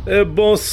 Et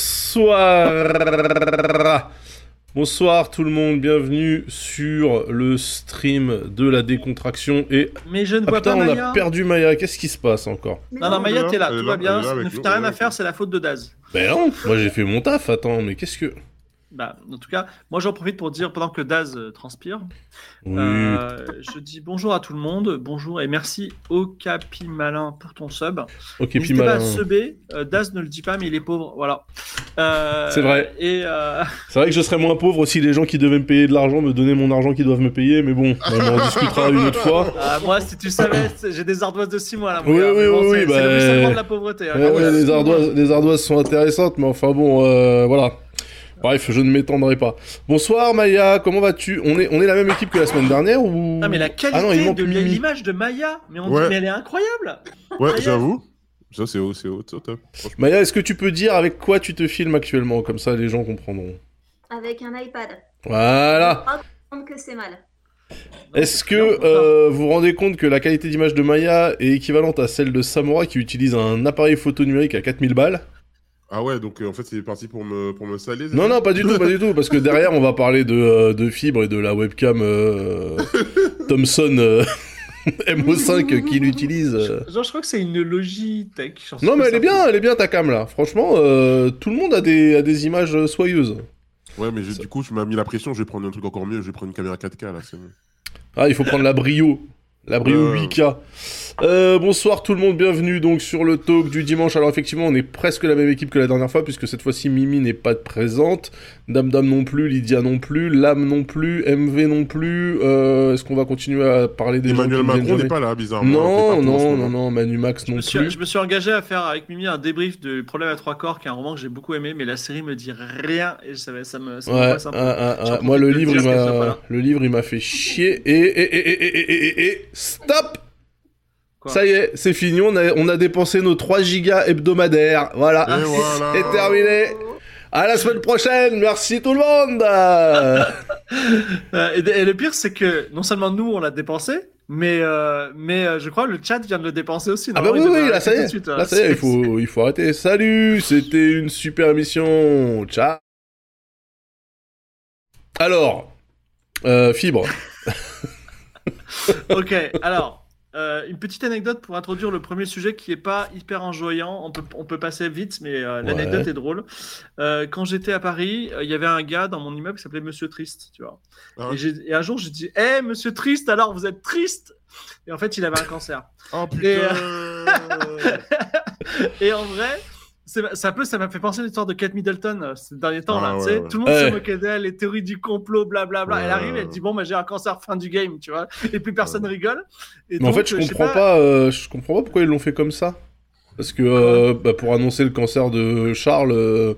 bonsoir. Bonsoir tout le monde, bienvenue sur le stream de la décontraction et... Mais je ne Ah vois putain, pas on a Maya. perdu Maya, qu'est-ce qui se passe encore? Non, non, Maya, t'es là, elle est tout là, va bien. elle est là avec nous, T'as rien elle est à faire, avec c'est la faute de Daz. Ben non, moi j'ai fait mon taf, attends, mais qu'est-ce que... Bah, en tout cas, moi j'en profite pour dire, pendant que Daz transpire, Oui, je dis bonjour à tout le monde, bonjour et merci au Capi Malin pour ton sub. ok, puis N'hésitez pas à malin. subber, Daz ne le dit pas, mais il est pauvre, voilà. C'est vrai. Et C'est vrai que je serais moins pauvre aussi les gens qui devaient me payer de l'argent, me donner mon argent qu'ils doivent me payer, mais bon, on en discutera une autre fois. moi, si tu savais, j'ai des ardoises de 6 mois là. mon Oui, gars, oui, mais bon, oui, c'est bah, le ruissellement de la pauvreté. hein. Ouais, Voilà. les ardoises sont intéressantes, mais enfin bon, voilà. Bref, je ne m'étendrai pas. Bonsoir Maya, comment vas-tu? On est la même équipe que la semaine dernière ou... Ah, mais la Ah non, il qualité manque de Mimi. l'image de Maya, mais on Ouais. dit, mais elle est incroyable. Ouais, Maya. j'avoue. Ça, c'est haut, top. Franchement. Maya, est-ce que tu peux dire avec quoi tu te filmes actuellement? Comme ça, les gens comprendront. Avec un iPad. Voilà. Pas comprendre que c'est mal. Est-ce que vous vous rendez compte que la qualité d'image de Maya est équivalente à celle de Samura qui utilise un appareil photo numérique à 4000 balles? Ah ouais, donc en fait, c'est parti pour me saler. c'est Non, ça non, pas du tout, parce que derrière, on va parler de fibre et de la webcam Thomson MO5 qu'il utilise. Genre, je crois que c'est une Logitech. genre, Non, mais c'est elle est bien ta cam là. Franchement, tout le monde a des images soyeuses. Ouais, mais du coup, tu m'as mis la pression, je vais prendre un truc encore mieux, je vais prendre une caméra 4K là, c'est bon. Ah, il faut prendre la Brio. La Brio 8K. Bonsoir tout le monde, bienvenue donc sur le talk du dimanche. Alors effectivement, on est presque la même équipe que la dernière fois, puisque cette fois-ci Mimi n'est pas présente, Dame non plus, Lydia non plus, Lame non plus, MV non plus. Est-ce qu'on va continuer à parler des gens qui Emmanuel ne viennent Macron jamais n'est pas là, bizarrement. Non, Il est pas pour en ce non, moment. non, non, Manu Max non plus. Je me suis engagé à faire avec Mimi un débrief de Problème à trois corps, qui est un roman que j'ai beaucoup aimé, mais la série me dit rien et ça me Ouais, passe un peu. J'en moi profite le de livre, dire qu'elle soit pas là. le livre il m'a fait chier et stop. Quoi Ça y est, c'est fini, on a dépensé nos 3 gigas hebdomadaires. Voilà, Et voilà. c'est terminé. À la semaine prochaine, merci tout le monde. Et le pire, c'est que non seulement nous, on l'a dépensé, mais je crois que le chat vient de le dépenser aussi. Ah bah Normalement, oui, il devrait là ça y arrêter est, tout de suite, hein. là ça y est, il faut arrêter. Salut, c'était une super émission. Ciao. Alors, fibre. Ok, alors, une petite anecdote pour introduire le premier sujet qui est pas hyper enjoyant. On peut passer vite, mais l'anecdote est drôle. Quand j'étais à Paris, il y avait un gars dans mon immeuble qui s'appelait Monsieur Triste, tu vois. Ah. Et un jour, j'ai dit, hé, Monsieur Triste, alors vous êtes triste? Et en fait, il avait un cancer. Oh Et, putain. Et en vrai, ça m'a fait penser à l'histoire de Kate Middleton ces derniers temps. Ah, là, ouais, tu sais, ouais. tout le monde Ouais. se moquait d'elle, les théories du complot, blablabla. Ouais. Elle arrive, elle dit bon, bah, j'ai un cancer, fin du game, tu vois. Et plus personne rigole. Et Mais en donc, fait, je sais comprends je comprends pas pourquoi ils l'ont fait comme ça. Parce que pour annoncer le cancer de Charles,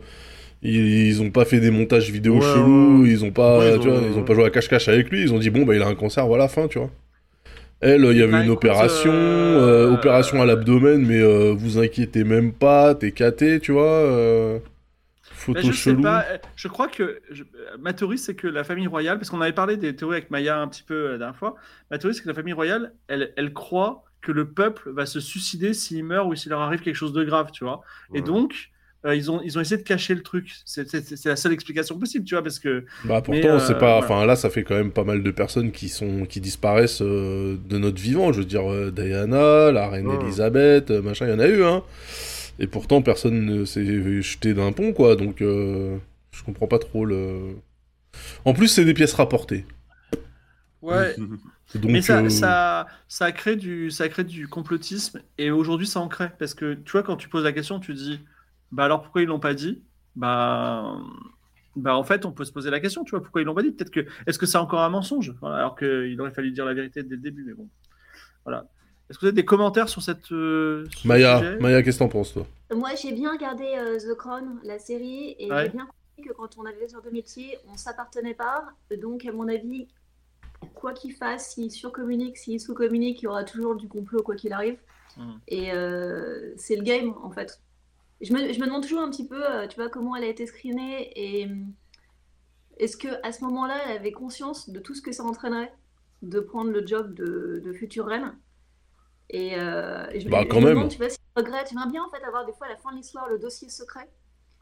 ils ont pas fait des montages vidéo Ouais, chelous, ouais. ils ont pas, Ouais, tu vois, ils ont pas joué à cache-cache avec lui, ils ont dit bon bah il a un cancer, voilà fin, tu vois. Elle, il y avait Bah, une écoute, opération, opération à l'abdomen, mais vous inquiétez même pas, t'es caté, tu vois. Mais Photo je sais chelou. pas, je crois que ma théorie c'est que la famille royale, parce qu'on avait parlé des théories avec Maya un petit peu la dernière fois, ma théorie c'est que la famille royale, elle croit que le peuple va se suicider s'il meurt ou s'il leur arrive quelque chose de grave, tu vois. Et Ouais. donc, ils ont essayé de cacher le truc. C'est la seule explication possible, tu vois, parce que. Bah pourtant Mais, c'est pas, voilà. enfin là ça fait quand même pas mal de personnes qui disparaissent de notre vivant. Je veux dire Diana, la reine Ouais. Elisabeth, machin, il y en a eu hein. Et pourtant personne ne s'est jeté d'un pont quoi. Donc je comprends pas trop le. En plus c'est des pièces rapportées. Ouais. Donc Mais ça crée du complotisme et aujourd'hui ça en crée parce que tu vois quand tu poses la question tu dis bah alors pourquoi ils l'ont pas dit bah en fait on peut se poser la question tu vois pourquoi ils l'ont pas dit peut-être que est-ce que c'est encore un mensonge voilà, alors qu'il aurait fallu dire la vérité dès le début mais bon voilà est-ce que vous avez des commentaires sur sur ce sujet Maya, qu'est-ce que t'en penses toi? Moi, j'ai bien regardé The Crown, la série, et Ouais. j'ai bien compris que quand on avait sur deux métiers, on s'appartenait pas. Donc, à mon avis, quoi qu'il fasse, s'il surcommunique, s'il sous-communique, il y aura toujours du complot, quoi qu'il arrive. Mhm. Et c'est le game, en fait. Je me demande toujours un petit peu, tu vois, comment elle a été screenée et est-ce qu'à ce moment-là, elle avait conscience de tout ce que ça entraînerait de prendre le job de future reine. Et je, Bah je quand me même. demande, tu vois, si elle regrette. J'aimerais bien en fait avoir des fois à la fin de l'histoire le dossier secret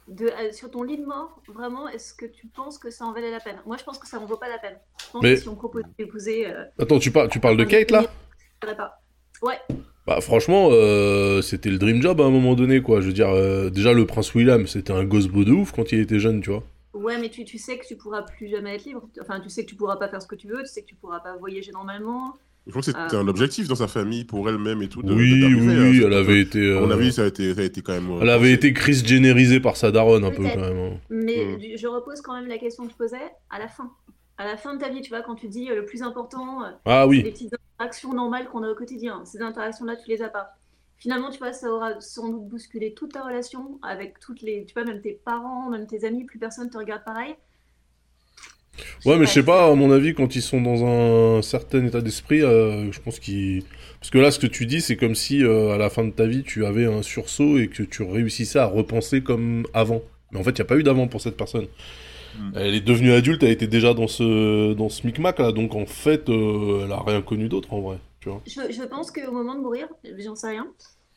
sur ton lit de mort, vraiment, est-ce que tu penses que ça en valait la peine? Moi, je pense que ça en vaut pas la peine. Je pense Mais- que si on propose d'épouser, Attends, tu parles de Kate, là? je dirais pas. Ouais, Bah franchement, c'était le dream job à un moment donné, quoi. Je veux dire, déjà le prince William, c'était un gosse beau de ouf quand il était jeune, tu vois. ouais, mais tu sais que tu pourras plus jamais être libre. Enfin, tu sais que tu pourras pas faire ce que tu veux, tu sais que tu pourras pas voyager normalement. Je crois que c'était un objectif dans sa famille, pour elle-même et tout. Oui, d'arriver, elle avait été... À mon avis, ça a été quand même. elle avait pensé. été Chris Jennerisée par sa daronne, un peu, Peut-être. quand même. Hein. Mais je repose quand même la question que je posais à la fin. À la fin de ta vie, tu vois, quand tu dis le plus important, Ah c'est les oui. petites interactions normales qu'on a au quotidien. Ces interactions-là, tu les as pas. Finalement, tu vois, ça aura sans doute bousculé toute ta relation avec toutes les, tu vois, même tes parents, même tes amis, plus personne te regarde pareil. Ouais, mais je sais pas, à mon avis, quand ils sont dans un certain état d'esprit, je pense qu'ils... Parce que là, ce que tu dis, c'est comme si, à la fin de ta vie, tu avais un sursaut et que tu réussissais à repenser comme avant. Mais en fait, il n'y a pas eu d'avant pour cette personne. Elle est devenue adulte, elle était déjà dans ce micmac, là, donc en fait, elle a rien connu d'autre, en vrai, tu vois. Je pense qu'au moment de mourir, j'en sais rien,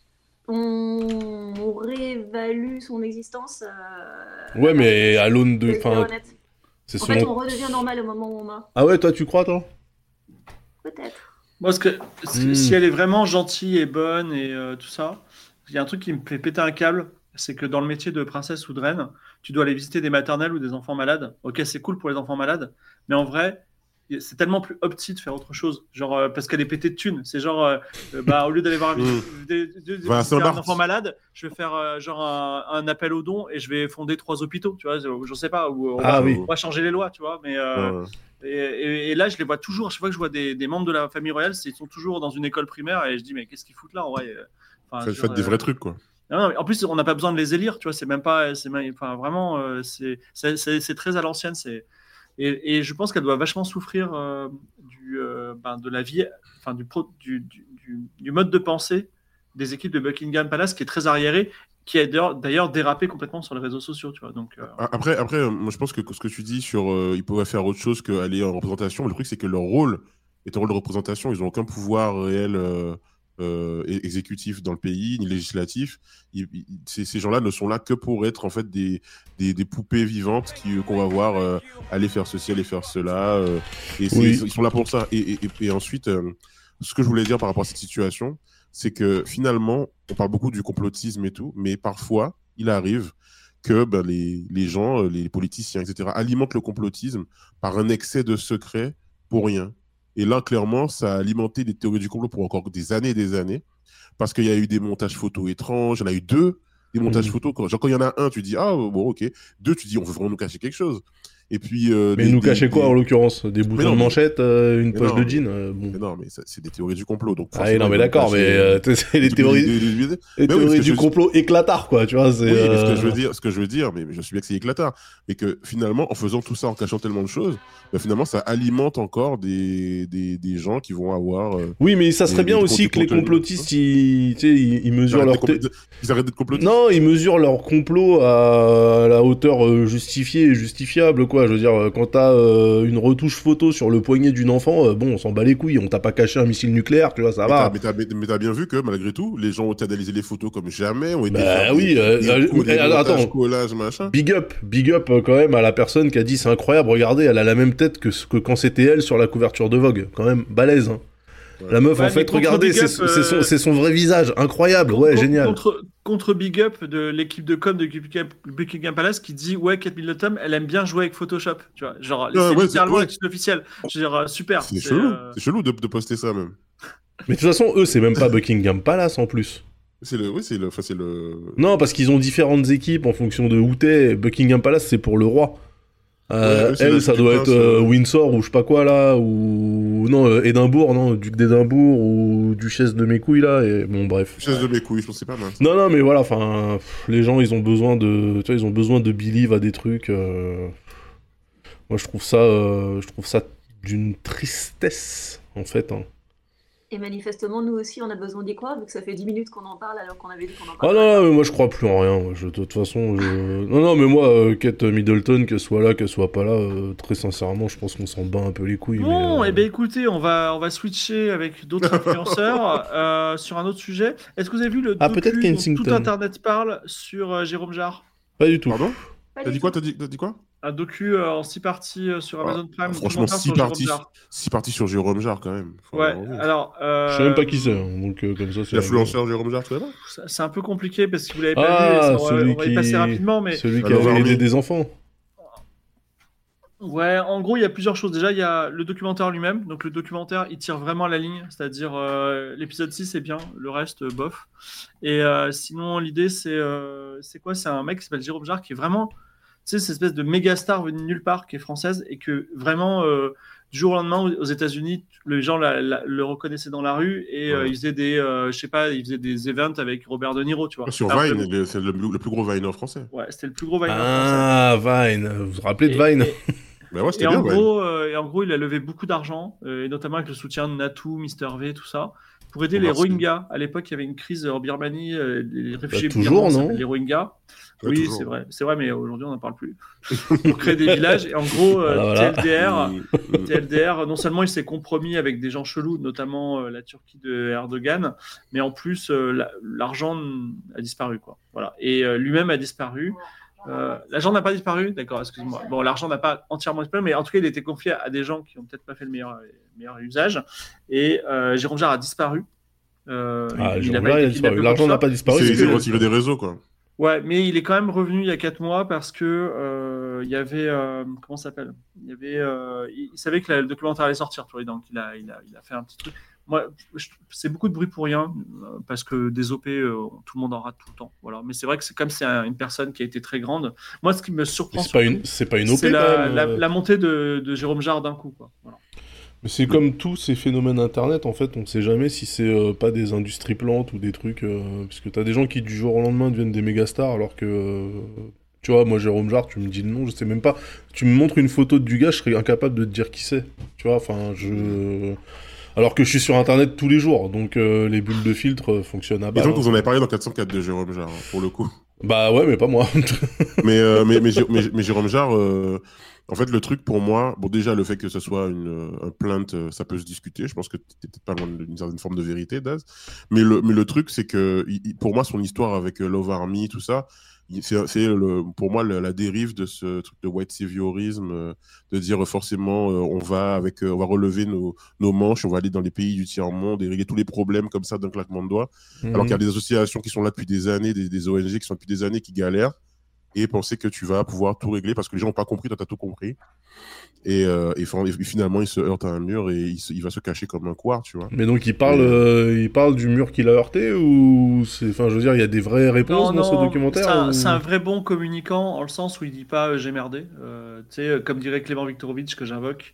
on réévalue son existence. Ouais, mais à l'aune de... C'est Enfin, honnête. c'est En fait, selon... on redevient normal au moment où on meurt. Ah ouais, toi, tu crois, toi? Peut-être. Moi, si elle est vraiment gentille et bonne et tout ça, il y a un truc qui me fait péter un câble, c'est que dans le métier de princesse ou de reine, tu dois aller visiter des maternelles ou des enfants malades. Ok, c'est cool pour les enfants malades, mais en vrai, c'est tellement plus opti de faire autre chose. Genre, parce qu'elle est pétée de thunes. C'est genre, au lieu d'aller voir Va à visiter un Saint-Barth. enfant malade, je vais faire un appel aux dons et je vais fonder 3 hôpitaux, tu vois, je sais pas, ou Ah oui. on va changer les lois, tu vois, mais. Et là, je les vois toujours, à chaque fois que je vois des membres de la famille royale, ils sont toujours dans une école primaire et je dis, mais qu'est-ce qu'ils foutent là en vrai? Faites des vrais trucs, quoi. Non, mais en plus, on n'a pas besoin de les élire, tu vois, c'est même pas. Enfin, vraiment, c'est très à l'ancienne. Et je pense qu'elle doit vachement souffrir de la vie, enfin, du mode de pensée des équipes de Buckingham Palace qui est très arriéré, qui a d'ailleurs dérapé complètement sur les réseaux sociaux, tu vois. Donc, Après, moi, je pense que ce que tu dis sur ils pourraient faire autre chose qu'aller en représentation, le truc, c'est que leur rôle est un rôle de représentation. Ils n'ont aucun pouvoir réel exécutif dans le pays, ni législatif. Ces gens-là ne sont là que pour être en fait des poupées vivantes qu'on va voir aller faire ceci, aller faire cela. Oui. Ils sont là pour ça. Et ensuite, ce que je voulais dire par rapport à cette situation, c'est que finalement, on parle beaucoup du complotisme et tout, mais parfois, il arrive que les gens, les politiciens, etc., alimentent le complotisme par un excès de secret pour rien. Et là, clairement, ça a alimenté les théories du complot pour encore des années et des années, parce qu'il y a eu des montages photos étranges, il y en a eu 2, des montages photos, quand il y en a un, tu dis, ah bon, ok, 2, tu dis, on veut vraiment nous cacher quelque chose. Et puis, Mais nous cacher quoi, en l'occurrence? Des boutons de manchette, une poche de jean bon. Mais non, mais c'est des théories du complot. Donc ah oui, non, mais d'accord, mais c'est les théories, du complot éclatard, quoi, tu vois. Oui, mais ce que je veux dire, mais je suis bien que c'est éclatard, mais que finalement, en faisant tout ça, en cachant tellement de choses, finalement, ça alimente encore des gens qui vont avoir... oui, mais ça serait bien aussi que les complotistes, ils mesurent leur... Ils arrêtent d'être complotistes. Non, ils mesurent leur complot à la hauteur justifiée et justifiable, quoi. Je veux dire, quand t'as une retouche photo sur le poignet d'une enfant, bon, on s'en bat les couilles, on t'a pas caché un missile nucléaire, tu vois, ça va. Mais t'as bien vu que, malgré tout, les gens ont analysé les photos comme jamais, ont été attends, collage, machin. Big up quand même à la personne qui a dit, c'est incroyable, regardez, elle a la même tête que quand c'était elle sur la couverture de Vogue, quand même, balèze, hein. Ouais. La meuf, en fait, regardez, c'est son vrai visage, incroyable, génial. Contre Big Up de l'équipe de com de Buckingham Palace qui dit, ouais, Kate Middleton, elle aime bien jouer avec Photoshop, tu vois, genre, c'est littéralement la titre officielle. Je veux dire, super. C'est chelou de poster ça, même. Mais de toute façon, eux, c'est même pas Buckingham Palace, en plus. C'est le... Non, parce qu'ils ont différentes équipes en fonction de où t'es. Buckingham Palace, c'est pour le roi. Elle, ça doit être Windsor ou je sais pas quoi là, ou non, Édimbourg, non, duc d'Édimbourg ou duchesse de mes couilles là, et bon bref. Duchesse de mes couilles, je pense que c'est pas mal. Non, mais voilà, enfin, les gens ils ont besoin de believe à des trucs. Moi je trouve ça d'une tristesse en fait. Hein. Et manifestement, nous aussi, on a besoin d'y croire, vu que ça fait 10 minutes qu'on en parle alors qu'on avait dit qu'on en parlait. Ah non, mais moi je crois plus en rien. De toute façon, non, mais moi, Kate Middleton, qu'elle soit là, qu'elle soit pas là, très sincèrement, je pense qu'on s'en bat un peu les couilles. Bon, eh bien écoutez, on va switcher avec d'autres influenceurs sur un autre sujet. Est-ce que vous avez vu le docu dont tout Internet parle sur Jérôme Jarre ? Pas du tout. Pardon? Pas T'as du dit quoi? tout. T'as dit quoi? Un docu en 6 parties sur Amazon Prime. Franchement, documentaire 6 sur Jérôme parties, Jarre. 6 parties sur Jérôme Jarre quand même. Faut Ouais, avoir envie. alors. Je sais même pas qui c'est, hein, donc comme ça, c'est... L'influenceur Jérôme Jarre, tu vois là? C'est un peu compliqué parce que vous l'avez pas vu et Ah, on va y passer rapidement, mais. Celui qui Alors, avait aidé Army. des enfants. Ouais, en gros, il y a plusieurs choses. Déjà, il y a le documentaire lui-même. Donc, le documentaire, il tire vraiment la ligne. C'est-à-dire, l'épisode 6 est bien, le reste, bof. Et sinon, l'idée, c'est quoi? C'est un mec qui s'appelle Jérôme Jarre qui est vraiment, tu sais, cette espèce de méga star venue de nulle part, qui est française et que vraiment, du jour au lendemain, aux États-Unis, les gens le reconnaissaient dans la rue et Ouais. il faisait je sais pas, il faisait des events avec Robert De Niro, tu vois. Sur Alors Vine, que- c'est le plus gros Viner français. Ouais, c'était le plus gros Viner français. Ah, Vine. Vous vous rappelez de Et- Vine? Ben ouais, c'était Et bien, en, Vine. gros, il a levé beaucoup d'argent, et notamment avec le soutien de Natou, Mister V, tout ça, pour aider les Omar Sy. Rohingyas. À l'époque, il y avait une crise en Birmanie, les réfugiés toujours, birmans non s'appellent les Rohingyas. Ouais, Oui, toujours. c'est vrai, mais aujourd'hui, on n'en parle plus. Pour créer des villages. Et en gros, Voilà. TLDR, non seulement il s'est compromis avec des gens chelous, notamment la Turquie de Erdogan, mais en plus, l'argent a disparu, quoi. Voilà. Et lui-même a disparu. L'argent n'a pas disparu, d'accord, excuse-moi. Bon, l'argent n'a pas entièrement disparu, mais en tout cas, il a été confié à des gens qui n'ont peut-être pas fait le meilleur usage. Et Jérôme Jarre a disparu. Ah, il Jérôme a pas Jarre, il a été disparu. kidnappé L'argent pour n'a ça. pas disparu. Il c'est s'est que- retiré des réseaux, quoi. Ouais, mais il est quand même revenu il y a 4 mois parce que il y avait comment ça s'appelle? Il savait que le documentaire allait sortir, tu vois, donc il a fait un petit truc. Moi, c'est beaucoup de bruit pour rien parce que des OP, tout le monde en rate tout le temps, voilà. Mais c'est vrai que c'est comme c'est une personne qui a été très grande. Moi, ce qui me surprend C'est pas une OP, c'est quand même. la montée de Jérôme Jarre d'un coup, quoi. Voilà. Mais c'est comme tous ces phénomènes internet, en fait, on sait jamais si c'est pas des industries plantes ou des trucs. Parce que t'as des gens qui du jour au lendemain deviennent des méga stars, alors que. Tu vois, moi, Jérôme Jarre, tu me dis le nom, je sais même pas. Tu me montres une photo du gars, je serais incapable de te dire qui c'est. Tu vois, enfin, alors que je suis sur internet tous les jours, donc les bulles de filtre fonctionnent à Et balle. donc, hein. vous en avez parlé dans 404 de Jérôme mais pour le coup. Bah ouais, mais pas moi. Mais Jérôme Jarre, en fait, le truc pour moi, bon, déjà, le fait que ce soit un plainte, ça peut se discuter. Je pense que t'es peut-être pas loin d'une certaine forme de vérité, Daz. Mais le truc, c'est que, pour moi, son histoire avec Love Army, tout ça, pour moi la dérive de ce truc de white saviorisme, de dire forcément on va relever nos manches, on va aller dans les pays du tiers-monde et régler tous les problèmes comme ça d'un claquement de doigts. Alors qu'il y a des associations qui sont là depuis des années, des ONG qui sont depuis des années qui galèrent, et penser que tu vas pouvoir tout régler parce que les gens n'ont pas compris, toi t'as tout compris. Et finalement, il se heurte à un mur et il va se cacher comme un couard, tu vois. Mais donc il parle du mur qu'il a heurté ou c'est, enfin, je veux dire, il y a des vraies réponses dans ce documentaire. C'est un vrai bon communicant en le sens où il dit pas j'ai merdé. Tu sais, comme dirait Clément Viktorovitch que j'invoque,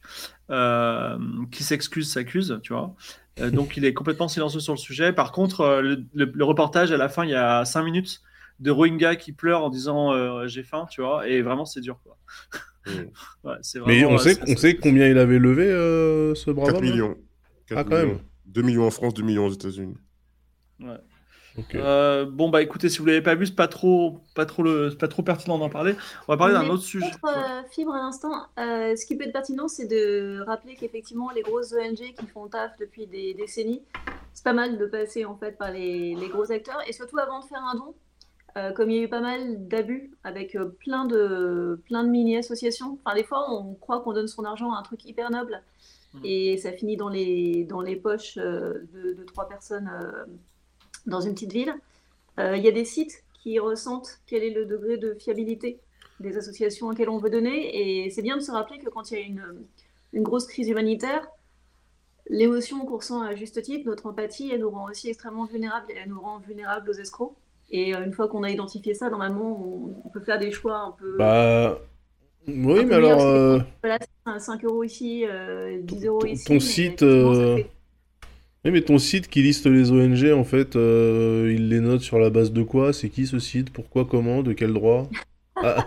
qui s'excuse s'accuse, tu vois. Donc il est complètement silencieux sur le sujet. Par contre, le reportage à la fin, il y a 5 minutes de Rohingyas qui pleurent en disant j'ai faim, tu vois. Et vraiment c'est dur, quoi. Ouais, c'est Mais vraiment, on sait combien il avait levé ce brave 4 homme, là millions. 4 Ah, quand même. millions. 2 millions en France, 2 millions aux États-Unis. Ouais. Ok. Bon bah écoutez, si vous l'avez pas vu, c'est pas trop pertinent d'en parler. On va parler d'un Mais autre sujet. Fibre à l'instant, ce qui peut être pertinent, c'est de rappeler qu'effectivement, les grosses ONG qui font taf depuis des décennies, c'est pas mal de passer en fait par les gros acteurs. Et surtout, avant de faire un don, comme il y a eu pas mal d'abus avec plein de mini-associations, enfin, des fois, on croit qu'on donne son argent à un truc hyper noble et ça finit dans les poches de 3 personnes dans une petite ville. Il y a des sites qui ressentent quel est le degré de fiabilité des associations auxquelles on veut donner, et c'est bien de se rappeler que quand il y a une grosse crise humanitaire, l'émotion qu'on ressent à juste titre, notre empathie, elle nous rend aussi extrêmement vulnérables, et elle nous rend vulnérables aux escrocs. Et une fois qu'on a identifié ça, normalement, on peut faire des choix un peu... Bah oui, un peu mais meilleurs, alors Voilà, c'est 5 € ici, 10 € ici. ton mais site, effectivement, ça fait- oui, mais ton site qui liste les ONG, en fait, il les note sur la base de quoi? C'est qui ce site? Pourquoi? Comment? De quel droit? Ah,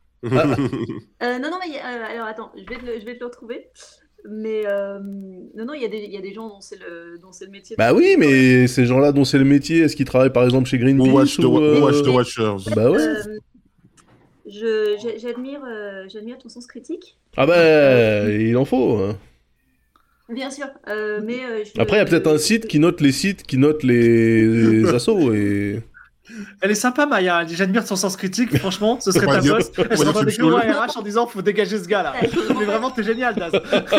non, mais alors attends, je vais te le retrouver. Mais non, il y a des gens dont c'est le métier. bah oui, mais ces gens-là dont c'est le métier, est-ce qu'ils travaillent par exemple chez Greenpeace Watch the Watchers. Bah ouais. J'admire ton sens critique. Ah bah, il en faut. Hein. Bien sûr, mais Après, il y a peut-être un site qui note les sites, qui note les assos et... Elle est sympa, Maya. J'admire son sens critique. Franchement, ce serait On va ta dire- boss. on Elle va se dire rendrait que que moi je à RH en disant faut dégager ce gars-là. Mais vraiment, t'es génial, Daz. À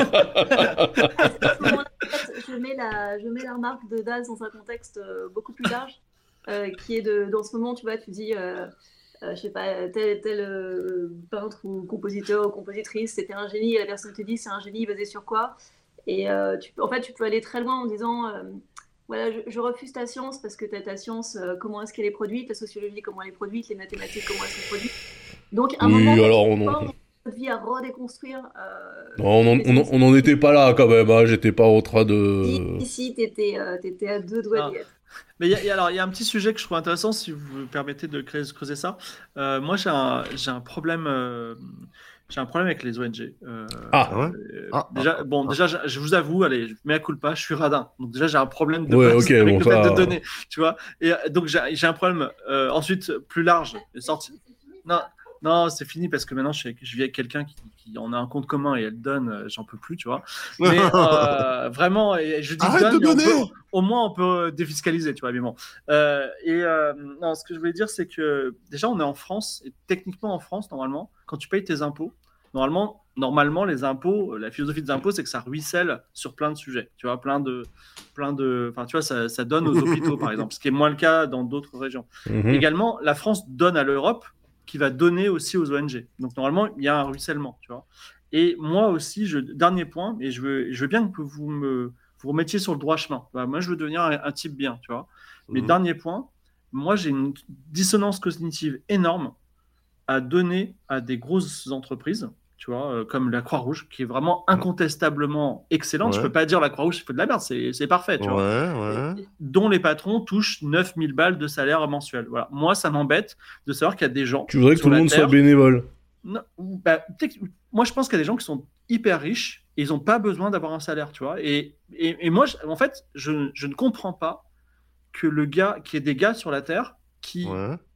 ce moment-là, en fait, je mets la remarque de Daz dans un contexte beaucoup plus large, qui est dans ce moment, tu vois, tu dis, je sais pas, tel peintre ou compositeur ou compositrice, c'était un génie, et la personne te dit c'est un génie basé sur quoi? Et en fait, tu peux aller très loin en disant, voilà, je refuse ta science parce que ta science, comment est-ce qu'elle est produite, la sociologie, comment elle est produite, les mathématiques, comment elles sont produites. Donc, à un Oui, moment, alors notre vie à redéconstruire. non, on en était pas là quand même, hein. J'étais pas en train de... Si, t'étais à 2 doigts d'y être. Mais il y a un petit sujet que je trouve intéressant, si vous me permettez de creuser ça. Moi, j'ai un problème. J'ai un problème avec les ONG. Déjà, je vous avoue, allez, mea culpa, je suis radin. Donc déjà, j'ai un problème de base avec le fait de donner, tu vois. Et donc j'ai un problème. Ensuite, plus large, non, c'est fini parce que maintenant je vis avec quelqu'un qui en a un compte commun et elle donne, j'en peux plus, tu vois. Mais vraiment, et je dis arrête donne, de donner. au moins on peut défiscaliser, tu vois. Mais bon. Non, ce que je voulais dire, c'est que déjà on est en France et techniquement en France, normalement, quand tu payes tes impôts, normalement les impôts, la philosophie des impôts, c'est que ça ruisselle sur plein de sujets, tu vois, plein de, enfin, tu vois, ça donne aux hôpitaux, par exemple, ce qui est moins le cas dans d'autres régions. Également, la France donne à l'Europe, qui va donner aussi aux ONG. Donc, normalement, il y a un ruissellement, tu vois. Et moi aussi, dernier point, et je veux bien que vous remettiez sur le droit chemin. Moi, je veux devenir un type bien, tu vois. Mais dernier point, moi, j'ai une dissonance cognitive énorme à donner à des grosses entreprises, tu vois, comme la Croix-Rouge, qui est vraiment incontestablement excellente. Je peux pas dire la Croix-Rouge, c'est de la merde, c'est parfait, tu vois. Dont les patrons touchent 9000 balles de salaire mensuel. Voilà. Moi, ça m'embête de savoir qu'il y a des gens... Tu voudrais que tout le monde soit bénévole? Non, moi, je pense qu'il y a des gens qui sont hyper riches et ils n'ont pas besoin d'avoir un salaire, tu vois. Et moi, en fait, je ne comprends pas qu'il y ait des gars sur la Terre qui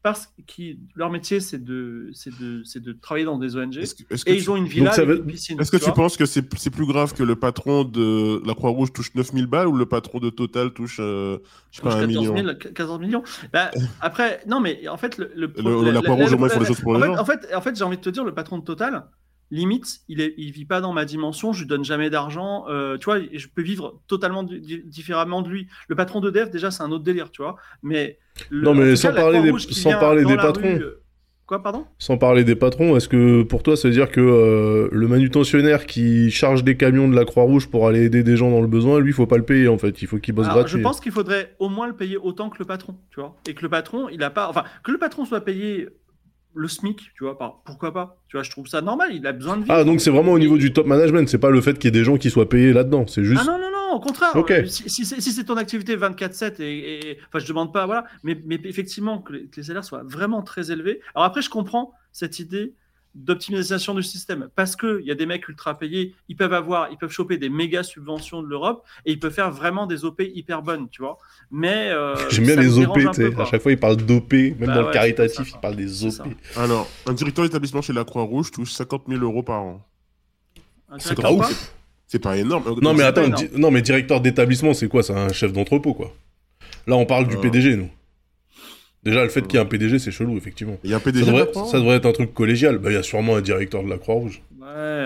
leur métier c'est de travailler dans des ONG ils ont une villa avec une piscine. Est-ce que tu penses que c'est plus grave que le patron de la Croix-Rouge touche 9000 balles ou le patron de Total touche je sais pas 1 million 14 millions. Après non mais en fait la Croix-Rouge au moins ils font les choses pour les gens. En fait j'ai envie de te dire, le patron de Total, limite, il vit pas dans ma dimension, je lui donne jamais d'argent, tu vois, je peux vivre totalement différemment de lui. Le patron d'EDF, déjà, c'est un autre délire, tu vois. Mais sans parler des patrons. Quoi, pardon ? Sans parler des patrons, est-ce que pour toi, ça veut dire que le manutentionnaire qui charge des camions de la Croix-Rouge pour aller aider des gens dans le besoin, lui, il faut pas le payer en fait, il faut qu'il bosse gratuit. Je pense qu'il faudrait au moins le payer autant que le patron, tu vois. Et que le patron, que le patron soit payé le SMIC, tu vois, pourquoi pas, tu vois, je trouve ça normal, il a besoin de vivre. Ah, donc c'est vraiment au niveau du top management, c'est pas le fait qu'il y ait des gens qui soient payés là-dedans, c'est juste... Ah non, au contraire, okay. Si c'est ton activité 24/7 enfin, je demande pas, voilà, mais effectivement, que les salaires soient vraiment très élevés. Alors après, je comprends cette idée d'optimisation du système, parce qu'il y a des mecs ultra payés, ils peuvent choper des méga subventions de l'Europe, et ils peuvent faire vraiment des OP hyper bonnes, tu vois, mais... J'aime bien les OP, tu sais, à chaque fois ils parlent d'OP, même dans le caritatif, ils parlent des OP. Alors, un directeur d'établissement chez la Croix-Rouge touche 50 000 € par an. C'est pas ouf. C'est pas énorme. Non mais attends, mais directeur d'établissement, c'est quoi? C'est un chef d'entrepôt, quoi. Là, on parle du PDG, nous. Déjà, le fait qu'il y ait un PDG, c'est chelou, effectivement. Il y a un PDG ça devrait être un truc collégial. Il y a sûrement un directeur de la Croix-Rouge. Ouais.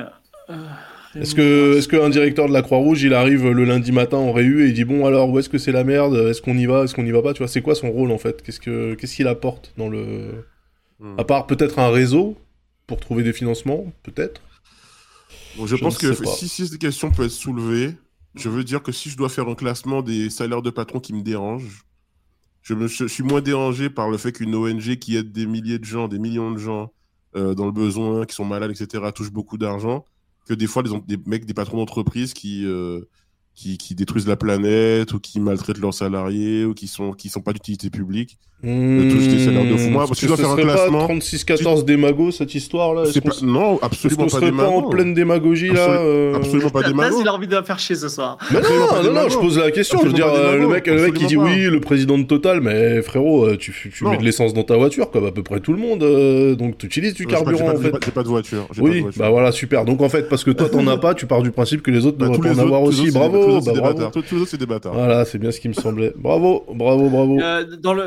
Est-ce qu'un directeur de la Croix-Rouge, il arrive le lundi matin en réu et il dit bon alors où est-ce que c'est la merde? Est-ce qu'on y va? Est-ce qu'on y va pas? Tu vois, c'est quoi son rôle en fait? Qu'est-ce qu'il apporte dans le... À part peut-être un réseau pour trouver des financements, peut-être. Bon, je pense que si cette question peut être soulevée, je veux dire que si je dois faire un classement des salaires de patrons qui me dérangent, je suis moins dérangé par le fait qu'une ONG qui aide des milliers de gens, des millions de gens dans le besoin, qui sont malades, etc., touche beaucoup d'argent, que des fois des patrons d'entreprise qui détruisent la planète ou qui maltraitent leurs salariés ou qui sont pas d'utilité publique touchent des salaires de fou. Moi, parce que je dois faire un classement. Pas 36-14 démago cette histoire là? Non, absolument pas démago. Pas en pleine démagogie là? Absolument pas démago. Il a envie de la faire chier ce soir. Mais non, je pose la question. Je veux dire, le mec qui dit oui, le président de Total, mais frérot, tu mets de l'essence dans ta voiture comme à peu près tout le monde, donc tu utilises du carburant en fait. J'ai pas de voiture. Oui, bah voilà, super. Donc en fait, parce que toi t'en as pas, tu pars du principe que les autres devraient pas en avoir aussi. Bravo. Tous les autres, c'est des bâtards. Voilà, c'est bien ce qui me semblait. Bravo. Alors,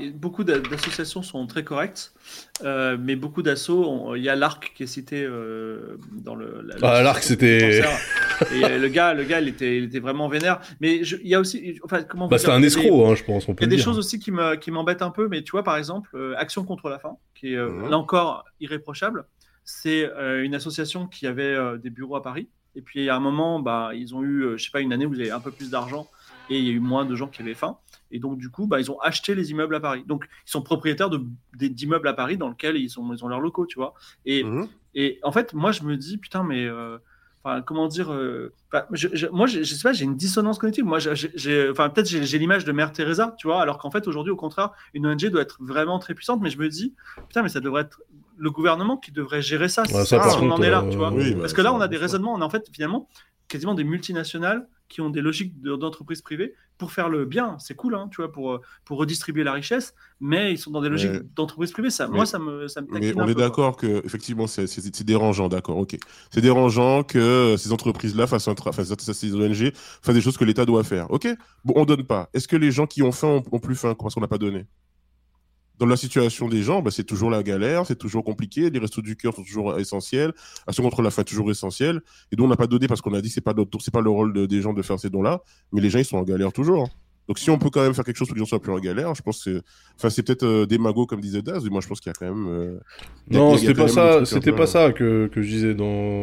beaucoup d'associations sont très correctes, mais beaucoup d'assauts, il y a l'ARC qui est cité dans l'ARC, c'était... Et le gars, il était vraiment vénère. Mais il y a aussi, enfin, comment c'était un escroc, je pense. Il y a des choses aussi qui m'embêtent un peu, mais tu vois, par exemple, Action contre la faim, qui est là encore irréprochable. C'est une association qui avait des bureaux à Paris. Et puis à un moment, ils ont eu, je sais pas, une année où ils avaient un peu plus d'argent et il y a eu moins de gens qui avaient faim. Et donc du coup, ils ont acheté les immeubles à Paris. Donc ils sont propriétaires d'immeubles à Paris dans lesquels ils ont leurs locaux, tu vois. Et en fait, moi je me dis, putain, mais comment dire, moi je sais pas, j'ai une dissonance cognitive. Moi, peut-être j'ai l'image de Mère Teresa, tu vois, alors qu'en fait aujourd'hui, au contraire, une ONG doit être vraiment très puissante. Mais je me dis, putain, mais ça devrait être le gouvernement qui devrait gérer ça, si on en est là, tu vois. Parce que là, on a des raisonnements, on a en fait finalement quasiment des multinationales qui ont des logiques d'entreprises privées pour faire le bien. C'est cool, tu vois, pour redistribuer la richesse, mais ils sont dans des logiques d'entreprises privées. Moi, ça me taquine mais on un est peu, d'accord que effectivement, c'est dérangeant, d'accord, ok. C'est dérangeant que ces entreprises-là ces ONG fassent des choses que l'État doit faire. Ok, bon, on donne pas. Est-ce que les gens qui ont faim ont plus faim parce qu'on n'a pas donné? Dans la situation des gens, c'est toujours la galère, c'est toujours compliqué, les restos du cœur sont toujours essentiels, Action contre la faim est toujours essentiel, et donc on n'a pas donné parce qu'on a dit que c'est pas le rôle des gens de faire ces dons-là, mais les gens ils sont en galère toujours. Donc si on peut quand même faire quelque chose pour que les gens soient plus en galère, je pense que c'est peut-être démago comme disait Daz, mais moi je pense qu'il y a quand même... non, c'était pas ça que je disais dans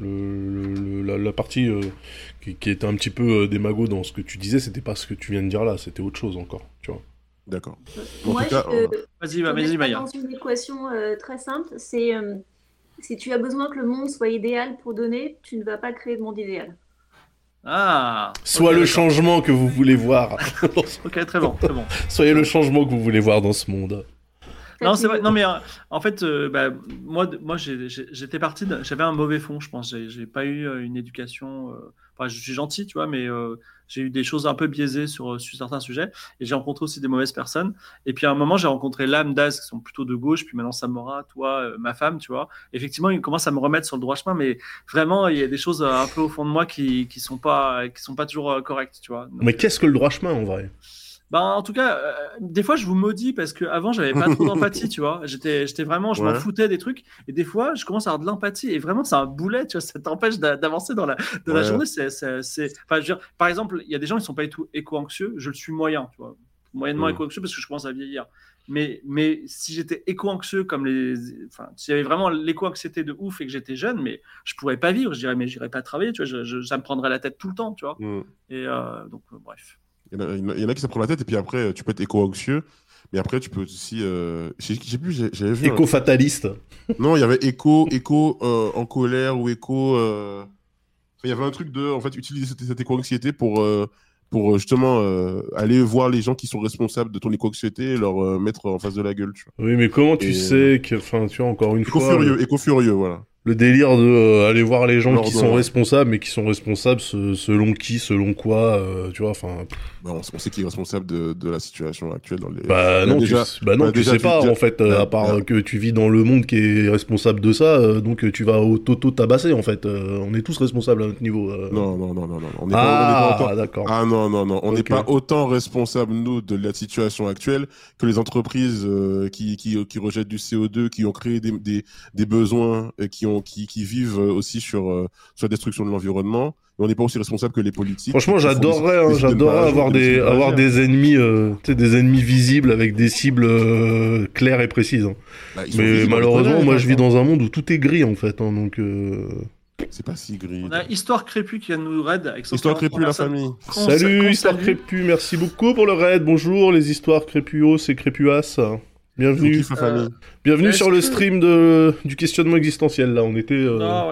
la partie qui était un petit peu démago dans ce que tu disais, c'était pas ce que tu viens de dire là, c'était autre chose encore, tu vois. D'accord. Moi, vas-y, Maya. Dans une équation très simple, c'est si tu as besoin que le monde soit idéal pour donner, tu ne vas pas créer de monde idéal. Soit le changement que vous voulez voir. Ok, très bon. Soyez le changement que vous voulez voir dans ce monde. Non, c'est vrai. Non, mais en fait, moi, j'étais parti. J'avais un mauvais fond, je pense. J'ai pas eu une éducation. Enfin, je suis gentil, tu vois, mais j'ai eu des choses un peu biaisées sur certains sujets. Et j'ai rencontré aussi des mauvaises personnes. Et puis à un moment, j'ai rencontré Lame, Daz, qui sont plutôt de gauche. Puis maintenant, Samora, toi, ma femme, tu vois. Effectivement, ils commencent à me remettre sur le droit chemin. Mais vraiment, il y a des choses un peu au fond de moi qui sont pas toujours correctes, tu vois. Donc, mais qu'est-ce que le droit chemin, en vrai? En tout cas, des fois, je vous maudis parce qu'avant, j'avais pas trop d'empathie, tu vois. J'étais vraiment, je m'en foutais des trucs. Et des fois, je commence à avoir de l'empathie. Et vraiment, c'est un boulet, tu vois. Ça t'empêche d'avancer dans la journée. Enfin, je veux dire, par exemple, il y a des gens qui sont pas du tout éco-anxieux. Je le suis moyen, tu vois. Moyennement éco-anxieux parce que je commence à vieillir. Mais si j'étais éco-anxieux comme s'il y avait vraiment l'éco-anxiété de ouf et que j'étais jeune, mais je pourrais pas vivre. Je dirais, mais j'irais pas travailler, tu vois. Ça me prendrait la tête tout le temps, tu vois. Et donc, bref. Il y en a qui se prennent la tête, et puis après, tu peux être éco-anxieux, mais après, tu peux aussi... je sais plus, j'avais vu... Éco-fataliste. Non, il y avait éco en colère, ou éco... Il y avait un truc de, en fait, utiliser cette éco-anxiété pour justement aller voir les gens qui sont responsables de ton éco-anxiété et leur mettre en face de la gueule, tu vois. Oui, mais comment tu sais que... Enfin, tu vois, encore une fois... Éco-furieux, voilà. Le délire de aller voir les gens qui sont responsables, mais qui sont responsables selon qui, selon quoi, tu vois, enfin... on sait qui est responsable de la situation actuelle dans les... tu sais pas, en fait, à part que tu vis dans le monde qui est responsable de ça, donc tu vas t'auto-tabasser, en fait. On est tous responsables à notre niveau. Non. On n'est pas autant... d'accord. Ah non, on n'est pas autant responsables, nous, de la situation actuelle que les entreprises qui rejettent du CO2, qui ont créé des besoins, qui vivent aussi sur la destruction de l'environnement. Mais on n'est pas aussi responsable que les politiques. Franchement, j'adorerais avoir des ennemis, des ennemis visibles avec des cibles claires et précises. Mais malheureusement, moi, je vis dans un monde où tout est gris, en fait. Donc. C'est pas si gris. On a Histoire Crépue qui vient de nous raid avec son Histoire Crépue, la famille. Salut, Histoire Crépue. Merci beaucoup pour le raid. Bonjour, les Histoires Crépuos et Crépuas. Bienvenue, bienvenue sur le stream du questionnement existentiel. Là, on était.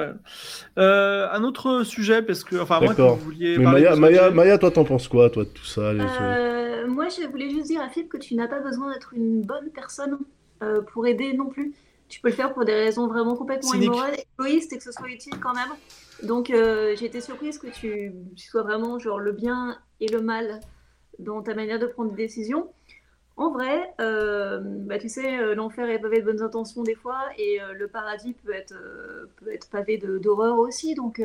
Un autre sujet, parce que, moi, que vous vouliez. Mais Maya, toi, t'en penses quoi, toi, de tout ça Moi, je voulais juste dire à Philippe que tu n'as pas besoin d'être une bonne personne pour aider non plus. Tu peux le faire pour des raisons vraiment complètement immorales, égoïstes, et que ce soit utile quand même. Donc, j'ai été surprise que tu sois vraiment genre le bien et le mal dans ta manière de prendre des décisions. En vrai, tu sais, l'enfer est pavé de bonnes intentions des fois, et le paradis peut être pavé d'horreur aussi. Donc,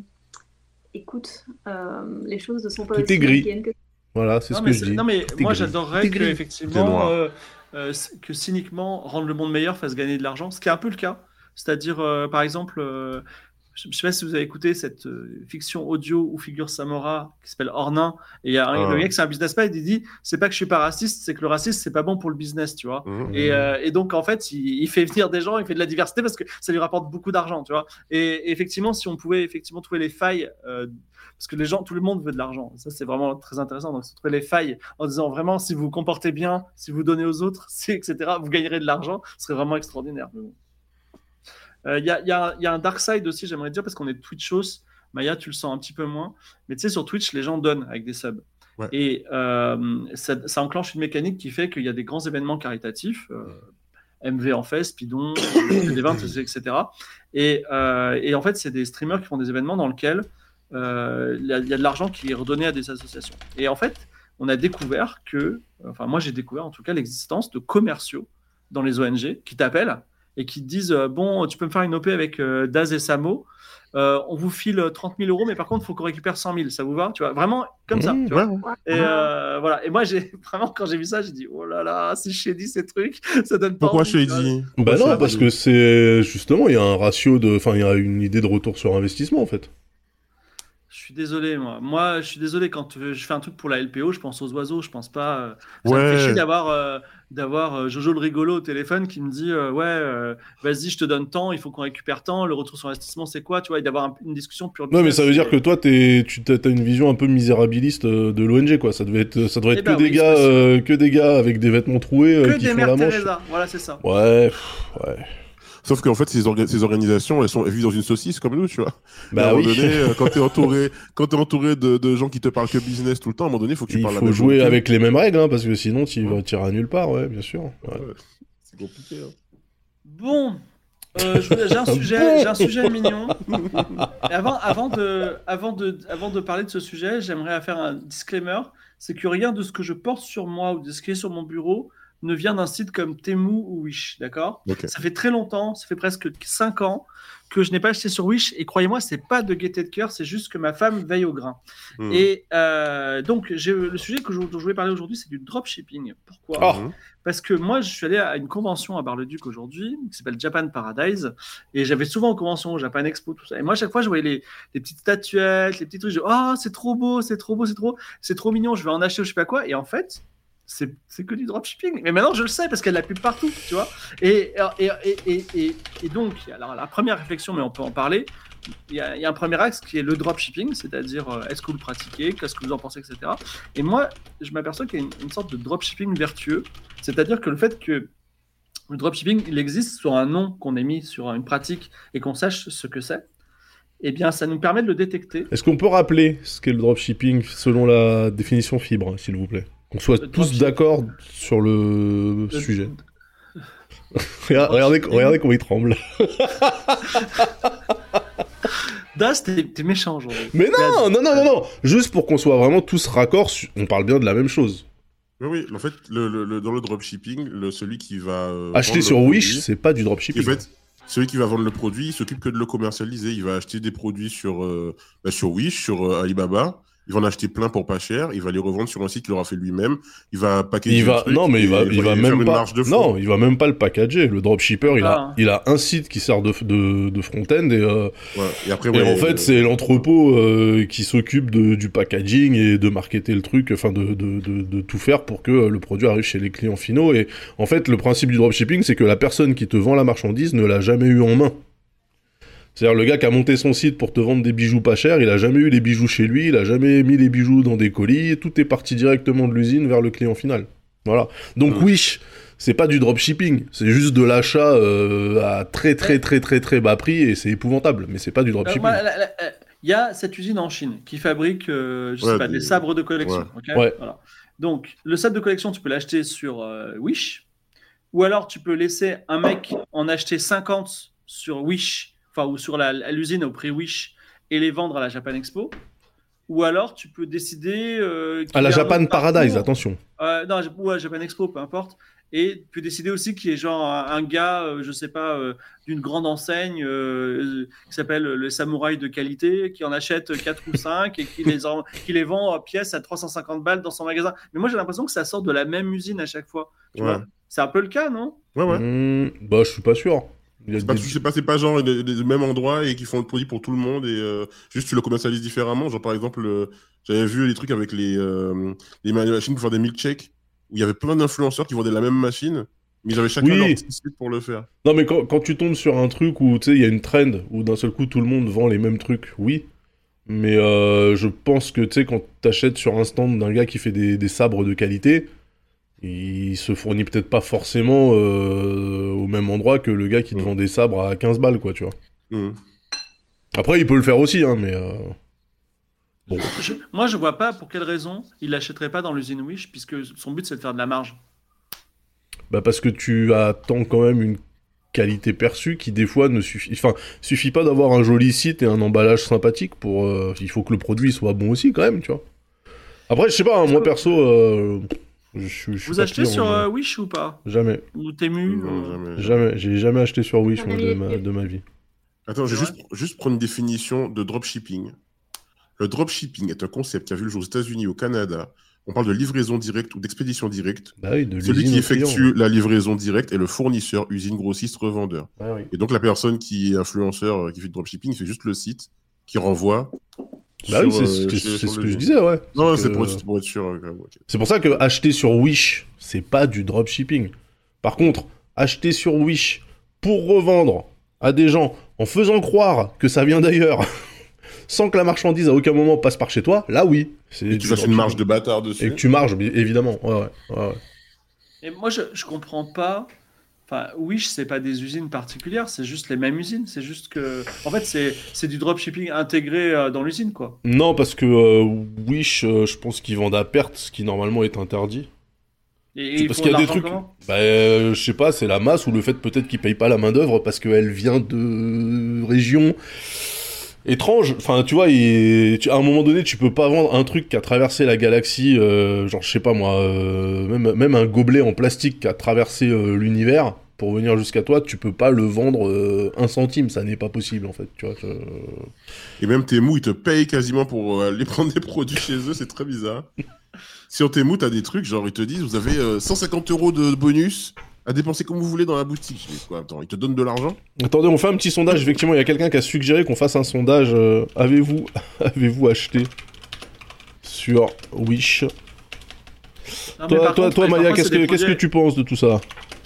écoute, les choses ne sont pas aussi gris. Que... Voilà, c'est ce que je dis. Non, mais moi, j'adorerais qu'effectivement, que cyniquement rendre le monde meilleur fasse gagner de l'argent, ce qui est un peu le cas. C'est-à-dire, par exemple, je ne sais pas si vous avez écouté cette fiction audio où figure Samora qui s'appelle Ornin. Et il y a le mec, c'est un businessman, il dit c'est pas que je suis pas raciste, c'est que le racisme, c'est pas bon pour le business, tu vois. Et donc, en fait, il fait venir des gens, il fait de la diversité parce que ça lui rapporte beaucoup d'argent, tu vois. Et effectivement, si on pouvait effectivement trouver les failles, parce que tout le monde veut de l'argent, ça c'est vraiment très intéressant. Donc, trouver les failles en disant vraiment, si vous vous comportez bien, si vous donnez aux autres, etc., vous gagnerez de l'argent, ce serait vraiment extraordinaire. Il y a un dark side aussi, j'aimerais dire, parce qu'on est Twitchos. Maya, tu le sens un petit peu moins. Mais tu sais, sur Twitch, les gens donnent avec des subs. Ouais. Et ça enclenche une mécanique qui fait qu'il y a des grands événements caritatifs, MV en fait, Speedon, des ventes, etc. Et en fait, c'est des streamers qui font des événements dans lesquels il y a de l'argent qui est redonné à des associations. Et en fait, on a découvert moi j'ai découvert en tout cas l'existence de commerciaux dans les ONG qui t'appellent et qui te disent bon, tu peux me faire une OP avec Daz et Samo, on vous file 30 000 €, mais par contre, il faut qu'on récupère 100 000, ça vous va? Tu vois, vraiment comme ça. Tu vois. Et voilà. Et moi, quand j'ai vu ça, j'ai dit oh là là, c'est shady ces trucs, ça donne pas. Pourquoi shady? Bah non, parce que c'est justement, il y a un ratio il y a une idée de retour sur investissement en fait. Je suis désolé, moi, je suis désolé quand je fais un truc pour la LPO, je pense aux oiseaux, je pense pas. Ça me fait chier d'avoir Jojo le rigolo au téléphone qui me dit vas-y, je te donne tant, il faut qu'on récupère tant, le retour sur investissement c'est quoi, tu vois, et d'avoir une discussion pure. Non, mais ça veut dire que toi, tu as une vision un peu misérabiliste de l'ONG, quoi. Ça devrait être que des gars avec des vêtements troués qui font la manche. Teresa. Voilà, c'est ça. Ouais. Sauf qu'en fait, ces organisations, elles vivent dans une saucisse comme nous, tu vois. Bah à un moment donné, quand t'es entouré de gens qui te parlent que business tout le temps, à un moment donné, il faut que tu parles la même. Il faut jouer avec les mêmes règles, hein, parce que sinon, tu iras nulle part, ouais, bien sûr. Ouais. C'est compliqué, hein. Bon. J'ai un sujet mignon. Et avant de parler de ce sujet, j'aimerais faire un disclaimer. C'est que rien de ce que je porte sur moi ou de ce qui est sur mon bureau ne vient d'un site comme Temu ou Wish, d'accord? Okay. Ça fait très longtemps, ça fait presque 5 ans que je n'ai pas acheté sur Wish, et croyez-moi, c'est pas de gaieté de cœur, c'est juste que ma femme veille au grain. Et donc, le sujet dont je voulais parler aujourd'hui, c'est du dropshipping. Pourquoi? Parce que moi, je suis allé à une convention à Bar-le-Duc aujourd'hui, qui s'appelle Japan Paradise, et j'avais souvent aux conventions, Japan Expo, tout ça. Et moi, à chaque fois, je voyais les petites statuettes, les petits trucs, je dis, oh, c'est trop beau, c'est trop mignon, je vais en acheter ou je sais pas quoi. Et en fait, c'est que du dropshipping. Mais maintenant, je le sais parce qu'elle a la pub partout, tu vois. Et donc, alors, la première réflexion, mais on peut en parler, il y a un premier axe qui est le dropshipping, c'est-à-dire est-ce que vous le pratiquez, qu'est-ce que vous en pensez, etc. Et moi, je m'aperçois qu'il y a une sorte de dropshipping vertueux, c'est-à-dire que le fait que le dropshipping, il existe sur un nom qu'on ait mis sur une pratique et qu'on sache ce que c'est, eh bien, ça nous permet de le détecter. Est-ce qu'on peut rappeler ce qu'est le dropshipping selon la définition fibre, s'il vous plaît? Qu'on soit tous d'accord sur le sujet. Regardez comment il tremble. Das, t'es méchant aujourd'hui. Mais non. Juste pour qu'on soit vraiment tous raccords, on parle bien de la même chose. Oui, en fait, dans le dropshipping, celui qui va acheter sur Wish, c'est pas du dropshipping. En fait, celui qui va vendre le produit, il s'occupe que de le commercialiser. Il va acheter des produits sur Wish, sur Alibaba. Il va en acheter plein pour pas cher. Il va les revendre sur un site qu'il aura fait lui-même. Il va packager le truc. Non, mais il va même pas. Non, il va même pas le packager. Le dropshipper, il a un site qui sert de front-end et en fait, c'est l'entrepôt qui s'occupe du packaging et de marketer le truc, enfin de tout faire pour que le produit arrive chez les clients finaux. Et en fait, le principe du dropshipping, c'est que la personne qui te vend la marchandise ne l'a jamais eu en main. C'est-à-dire le gars qui a monté son site pour te vendre des bijoux pas chers, il a jamais eu les bijoux chez lui, il a jamais mis les bijoux dans des colis, tout est parti directement de l'usine vers le client final. Voilà. Donc Wish, c'est pas du dropshipping, c'est juste de l'achat à très bas prix et c'est épouvantable, mais c'est pas du dropshipping. Il y a cette usine en Chine qui fabrique des sabres de collection. Ouais. Okay voilà. Donc le sabre de collection, tu peux l'acheter sur Wish, ou alors tu peux laisser un mec en acheter 50 sur Wish, ou sur l'usine au prix Wish et les vendre à la Japan Expo, ou alors tu peux décider à la Japan Paradise, attention. Ou à Japan Expo, peu importe, et tu peux décider aussi qu'il y ait genre un gars, je sais pas, d'une grande enseigne qui s'appelle le Samouraï de qualité, qui en achète 4 ou 5 et qui les vend en pièces à 350 balles dans son magasin. Mais moi j'ai l'impression que ça sort de la même usine à chaque fois. Tu vois. C'est un peu le cas, non? Ouais. Bah, je suis pas sûr. Il y a C'est pas genre des mêmes endroits et qui font le produit pour tout le monde et juste tu le commercialises différemment. Genre par exemple, j'avais vu les trucs avec les machines pour faire des milkshakes où il y avait plein d'influenceurs qui vendaient la même machine, mais ils avaient chacun leur petit site pour le faire. Non, mais quand tu tombes sur un truc où tu sais, il y a une trend où d'un seul coup tout le monde vend les mêmes trucs, oui. Mais je pense que tu sais, quand t'achètes sur un stand d'un gars qui fait des sabres de qualité, il se fournit peut-être pas forcément au même endroit que le gars qui te vend des sabres à 15 balles, quoi, tu vois. Après, il peut le faire aussi, hein, mais... Bon. Moi, je vois pas pour quelle raison il l'achèterait pas dans l'usine Wish, puisque son but, c'est de faire de la marge. Bah parce que tu attends quand même une qualité perçue qui des fois ne suffit... Enfin, suffit pas d'avoir un joli site et un emballage sympathique pour... il faut que le produit soit bon aussi, quand même, tu vois. Après, je sais pas, hein, moi, perso... je suis Vous achetez sur Wish ou pas? Jamais. Ou Temu? Non, jamais. J'ai jamais acheté sur Wish moi, de ma vie. Attends, je vais juste prendre une définition de dropshipping. Le dropshipping est un concept qui a vu le jour aux États-Unis, au Canada. On parle de livraison directe ou d'expédition directe. Bah oui, de celui qui effectue client, la livraison directe est le fournisseur, usine, grossiste, revendeur. Ah oui. Et donc la personne qui est influenceur, qui fait du dropshipping, il fait juste le site qui renvoie. Bah oui, c'est ce que je disais, ouais. Non, c'est pour être sûr. Okay. C'est pour ça que acheter sur Wish, c'est pas du dropshipping. Par contre, acheter sur Wish pour revendre à des gens en faisant croire que ça vient d'ailleurs, sans que la marchandise à aucun moment passe par chez toi, là oui. Et tu fasses une marge de bâtard dessus. Et que tu marges, évidemment. Ouais. Et moi, je comprends pas. Enfin, Wish, c'est pas des usines particulières, c'est juste les mêmes usines. C'est juste que. En fait, c'est du dropshipping intégré dans l'usine, quoi. Non, parce que Wish, je pense qu'ils vendent à perte, ce qui normalement est interdit. Et parce qu'il y a des trucs. Bah, je sais pas, c'est la masse ou le fait peut-être qu'ils payent pas la main-d'œuvre parce qu'elle vient de régions étranges. Enfin, tu vois, à un moment donné, tu peux pas vendre un truc qui a traversé la galaxie, genre, je sais pas moi, même un gobelet en plastique qui a traversé l'univers pour venir jusqu'à toi, tu peux pas le vendre 1 centime, ça n'est pas possible en fait, tu vois. Et même Temu, ils te payent quasiment pour aller prendre des produits chez eux, c'est très bizarre. Sur Temu, t'as des trucs, genre ils te disent, vous avez 150 € de bonus à dépenser comme vous voulez dans la boutique. Je dis, quoi, attends, ils te donnent de l'argent? Attendez, on fait un petit sondage. Effectivement, il y a quelqu'un qui a suggéré qu'on fasse un sondage. Avez-vous acheté sur Wish? Non, toi, Maya, qu'est-ce que tu penses de tout ça?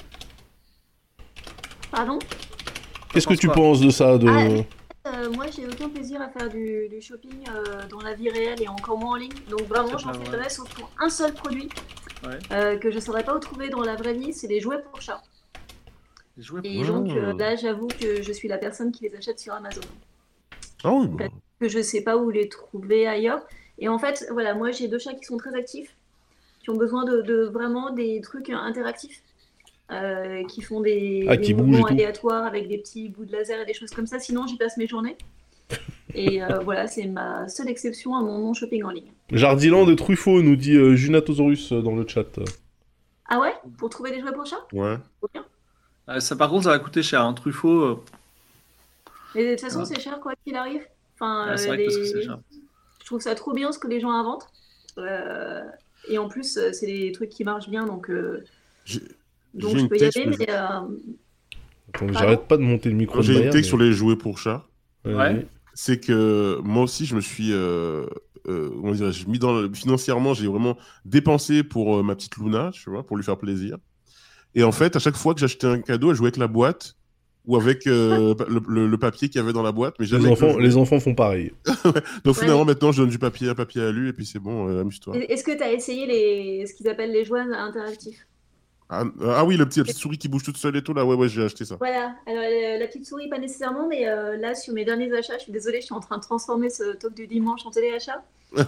Pardon? Qu'est-ce que tu penses de ça Moi, j'ai aucun plaisir à faire du shopping dans la vie réelle et encore moins en ligne. Donc vraiment, j'en fais jamais sauf pour un seul produit que je ne saurais pas où trouver dans la vraie vie, c'est les jouets pour chat. Et donc là, j'avoue que je suis la personne qui les achète sur Amazon. Ah oui, bah. Que je ne sais pas où les trouver ailleurs. Et en fait, voilà, moi j'ai 2 chats qui sont très actifs, qui ont besoin de vraiment des trucs interactifs. Qui font des mouvements aléatoires avec des petits bouts de laser et des choses comme ça, sinon j'y passe mes journées. Et voilà, c'est ma seule exception à mon non-shopping en ligne. Jardiland de Truffaut nous dit Junatosaurus dans le chat. Ah ouais? Pour trouver des jouets pour chat? Ouais. Ça, par contre, ça va coûter cher, un Truffaut. Mais de toute façon, c'est cher quoi qu'il arrive. Enfin, c'est vrai que c'est cher. Je trouve ça trop bien ce que les gens inventent. Et en plus, c'est des trucs qui marchent bien, donc je peux y aller, mais... Attends, j'arrête pas de monter le micro. J'ai une texte sur les jouets pour chat. Ouais. C'est que moi aussi, je me suis... comment dirais-je, financièrement, j'ai vraiment dépensé pour ma petite Luna, tu vois, pour lui faire plaisir. Et en fait, à chaque fois que j'achetais un cadeau, elle jouait avec la boîte ou avec le papier qu'il y avait dans la boîte. Mais jamais les enfants font pareil. Donc finalement, maintenant, je donne du papier, un papier à lui, et puis c'est bon, amuse-toi. Est-ce que tu as essayé ce qu'ils appellent les jouets interactifs? Ah oui, la petite souris qui bouge toute seule et tout, là, ouais, j'ai acheté ça. Voilà, alors la petite souris, pas nécessairement, mais là, sur mes derniers achats, je suis désolée, je suis en train de transformer ce talk du dimanche en téléachat.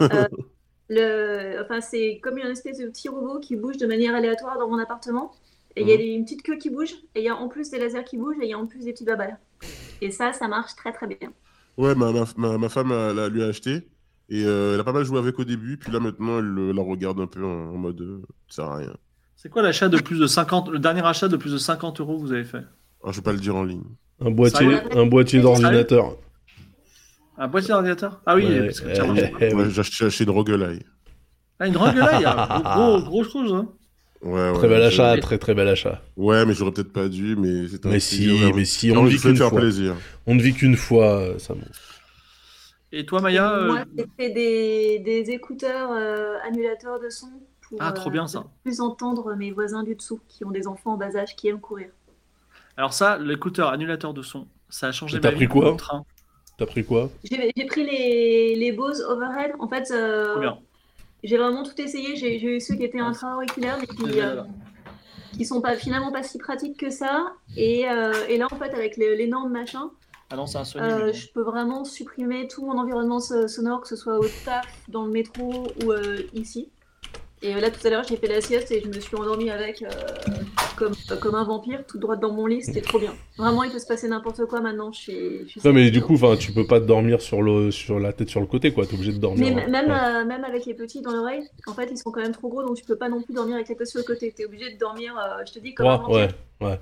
C'est comme une espèce de petit robot qui bouge de manière aléatoire dans mon appartement. Et il y a une petite queue qui bouge, et il y a en plus des lasers qui bougent, et il y a en plus des petites babales. Et ça marche très très bien. Ouais, ma femme lui a acheté, et elle a pas mal joué avec au début, puis là maintenant elle la regarde un peu en mode ça sert à rien. C'est quoi l'achat de plus de 50, le dernier achat de plus de 50 € que vous avez fait? Je vais pas le dire en ligne. Un boîtier d'ordinateur. Un boîtier d'ordinateur? Ah oui, parce que j'ai acheté une roguelite. Ah, une roguelite, gros chose, hein. Ouais, Très bel achat, je- très très bel achat. Ouais, mais j'aurais peut-être pas dû, mais c'était un Mais plaisir, si, vraiment. mais si, Non, on ne mais vit je voulais qu'une te faire fois. plaisir. On ne vit qu'une fois, ça. Et toi, Et Maya, moi, c'était des écouteurs annulateurs de son pour ah, trop bien ne ça. plus entendre mes voisins du dessous qui ont des enfants en bas âge qui aiment courir. Alors ça, l'écouteur annulateur de son, ça a Et changé t'as ma pris vie dans le quoi? train. T'as pris quoi? J'ai pris les Bose Overhead. En fait, Trop bien. j'ai vraiment tout essayé. J'ai eu ceux qui étaient Ah, intra-auriculaires, mais désolé, là. qui sont pas, finalement pas si pratiques que ça. Et là, en fait, avec l'énorme machin, Ah non, c'est un Sony. mais bon. je peux vraiment supprimer tout mon environnement sonore, que ce soit au taf, dans le métro ou ici. Et là, tout à l'heure, j'ai fait la sieste et je me suis endormie avec comme un vampire, tout droit dans mon lit. C'était trop bien. Vraiment, il peut se passer n'importe quoi maintenant. Je suis Non, mais safe. du coup, tu peux pas te dormir sur la tête sur le côté, quoi. T'es obligé de dormir. Mais même, Ouais. même avec les petits dans l'oreille, en fait, ils sont quand même trop gros, donc tu peux pas non plus dormir avec la tête sur le côté. T'es obligé de dormir, je te dis, comme un Ouais, vampire. ouais.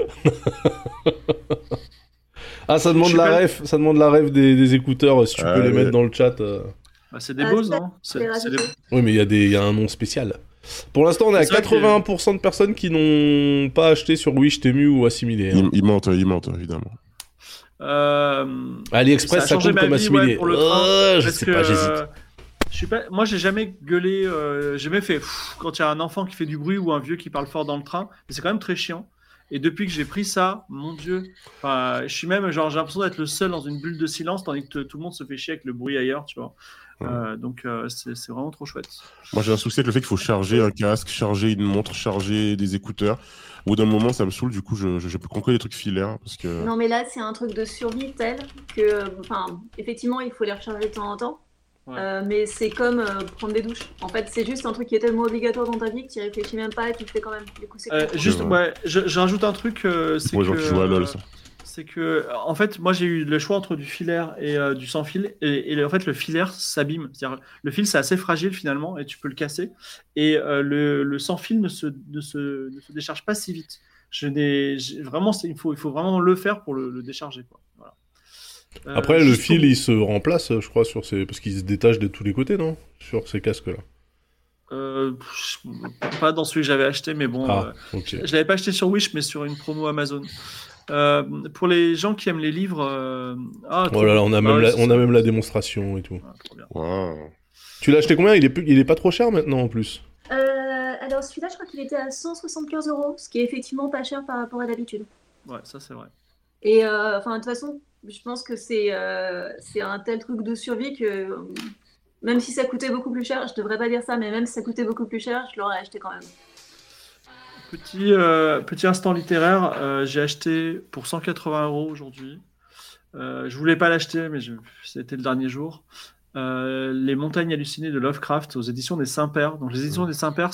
Ah, ça Je demande suis la pas- ref, ça demande la ref des écouteurs, si tu Ah, peux les ouais. mettre dans le chat. Bah, c'est des Ah, Bose, ça, non? je l'ai C'est des... rajouté. Oui, mais il y a un nom spécial. Pour l'instant, on est à C'est vrai que- 81% de personnes qui n'ont pas acheté sur Wish, Temu ou assimilé. Hein. Il mente, évidemment. AliExpress, a ça changé compte ma comme vie, assimilé. ouais, pour le train, Je parce sais que pas, j'hésite. je suis pas... Moi, j'ai jamais gueulé, j'ai jamais fait quand il y a un enfant qui fait du bruit ou un vieux qui parle fort dans le train. Mais c'est quand même très chiant. Et depuis que j'ai pris ça, mon Dieu, enfin, je suis même genre j'ai l'impression d'être le seul dans une bulle de silence, tandis que tout le monde se fait chier avec le bruit ailleurs, tu vois. Donc c'est vraiment trop chouette. Moi, j'ai un souci avec le fait qu'il faut charger un casque, charger une montre, charger des écouteurs. Au bout d'un moment, ça me saoule, du coup, je peux conquérir des trucs filaires. Parce que... Non, mais là, c'est un truc de survie tel que, enfin, effectivement, il faut les recharger de temps en temps. Ouais. Mais c'est comme prendre des douches. En fait, c'est juste un truc qui est tellement obligatoire dans ta vie que tu y réfléchis même pas et tu le fais quand même. Du coup, c'est cool. Juste, vrai. ouais, je rajoute un truc, c'est Pour les gens que qui jouent à LoL, ça. c'est que en fait, moi j'ai eu le choix entre du filaire et du sans fil, et en fait le filaire s'abîme. C'est-à-dire, le fil c'est assez fragile finalement et tu peux le casser, et le sans fil ne se décharge pas si vite. Vraiment, il faut vraiment le faire pour le décharger, quoi. Voilà. Après, le juste fil, pour- il se remplace, je crois, parce qu'il se détache de tous les côtés, non? Sur ces casques-là. Pas dans celui que j'avais acheté, mais bon, Ah, ok. je l'avais pas acheté sur Wish, mais sur une promo Amazon. Pour les gens qui aiment les livres, Oh là là, on a bah même ouais, c'est ça. même la démonstration et tout. Ah, trop bien. Waouh. Tu l'as acheté combien? Il est pas trop cher maintenant, en plus. Alors, celui-là, je crois qu'il était à 175 €, ce qui est effectivement pas cher par rapport à d'habitude. Ouais, ça c'est vrai. Et enfin, de toute façon, je pense que c'est un tel truc de survie que même si ça coûtait beaucoup plus cher, je devrais pas dire ça, mais même si ça coûtait beaucoup plus cher, je l'aurais acheté quand même. Petit instant littéraire, j'ai acheté pour 180 € aujourd'hui. Je voulais pas l'acheter, mais c'était le dernier jour. Les Montagnes hallucinées de Lovecraft aux éditions des Saint-Pères. Donc les éditions des Saint-Pères,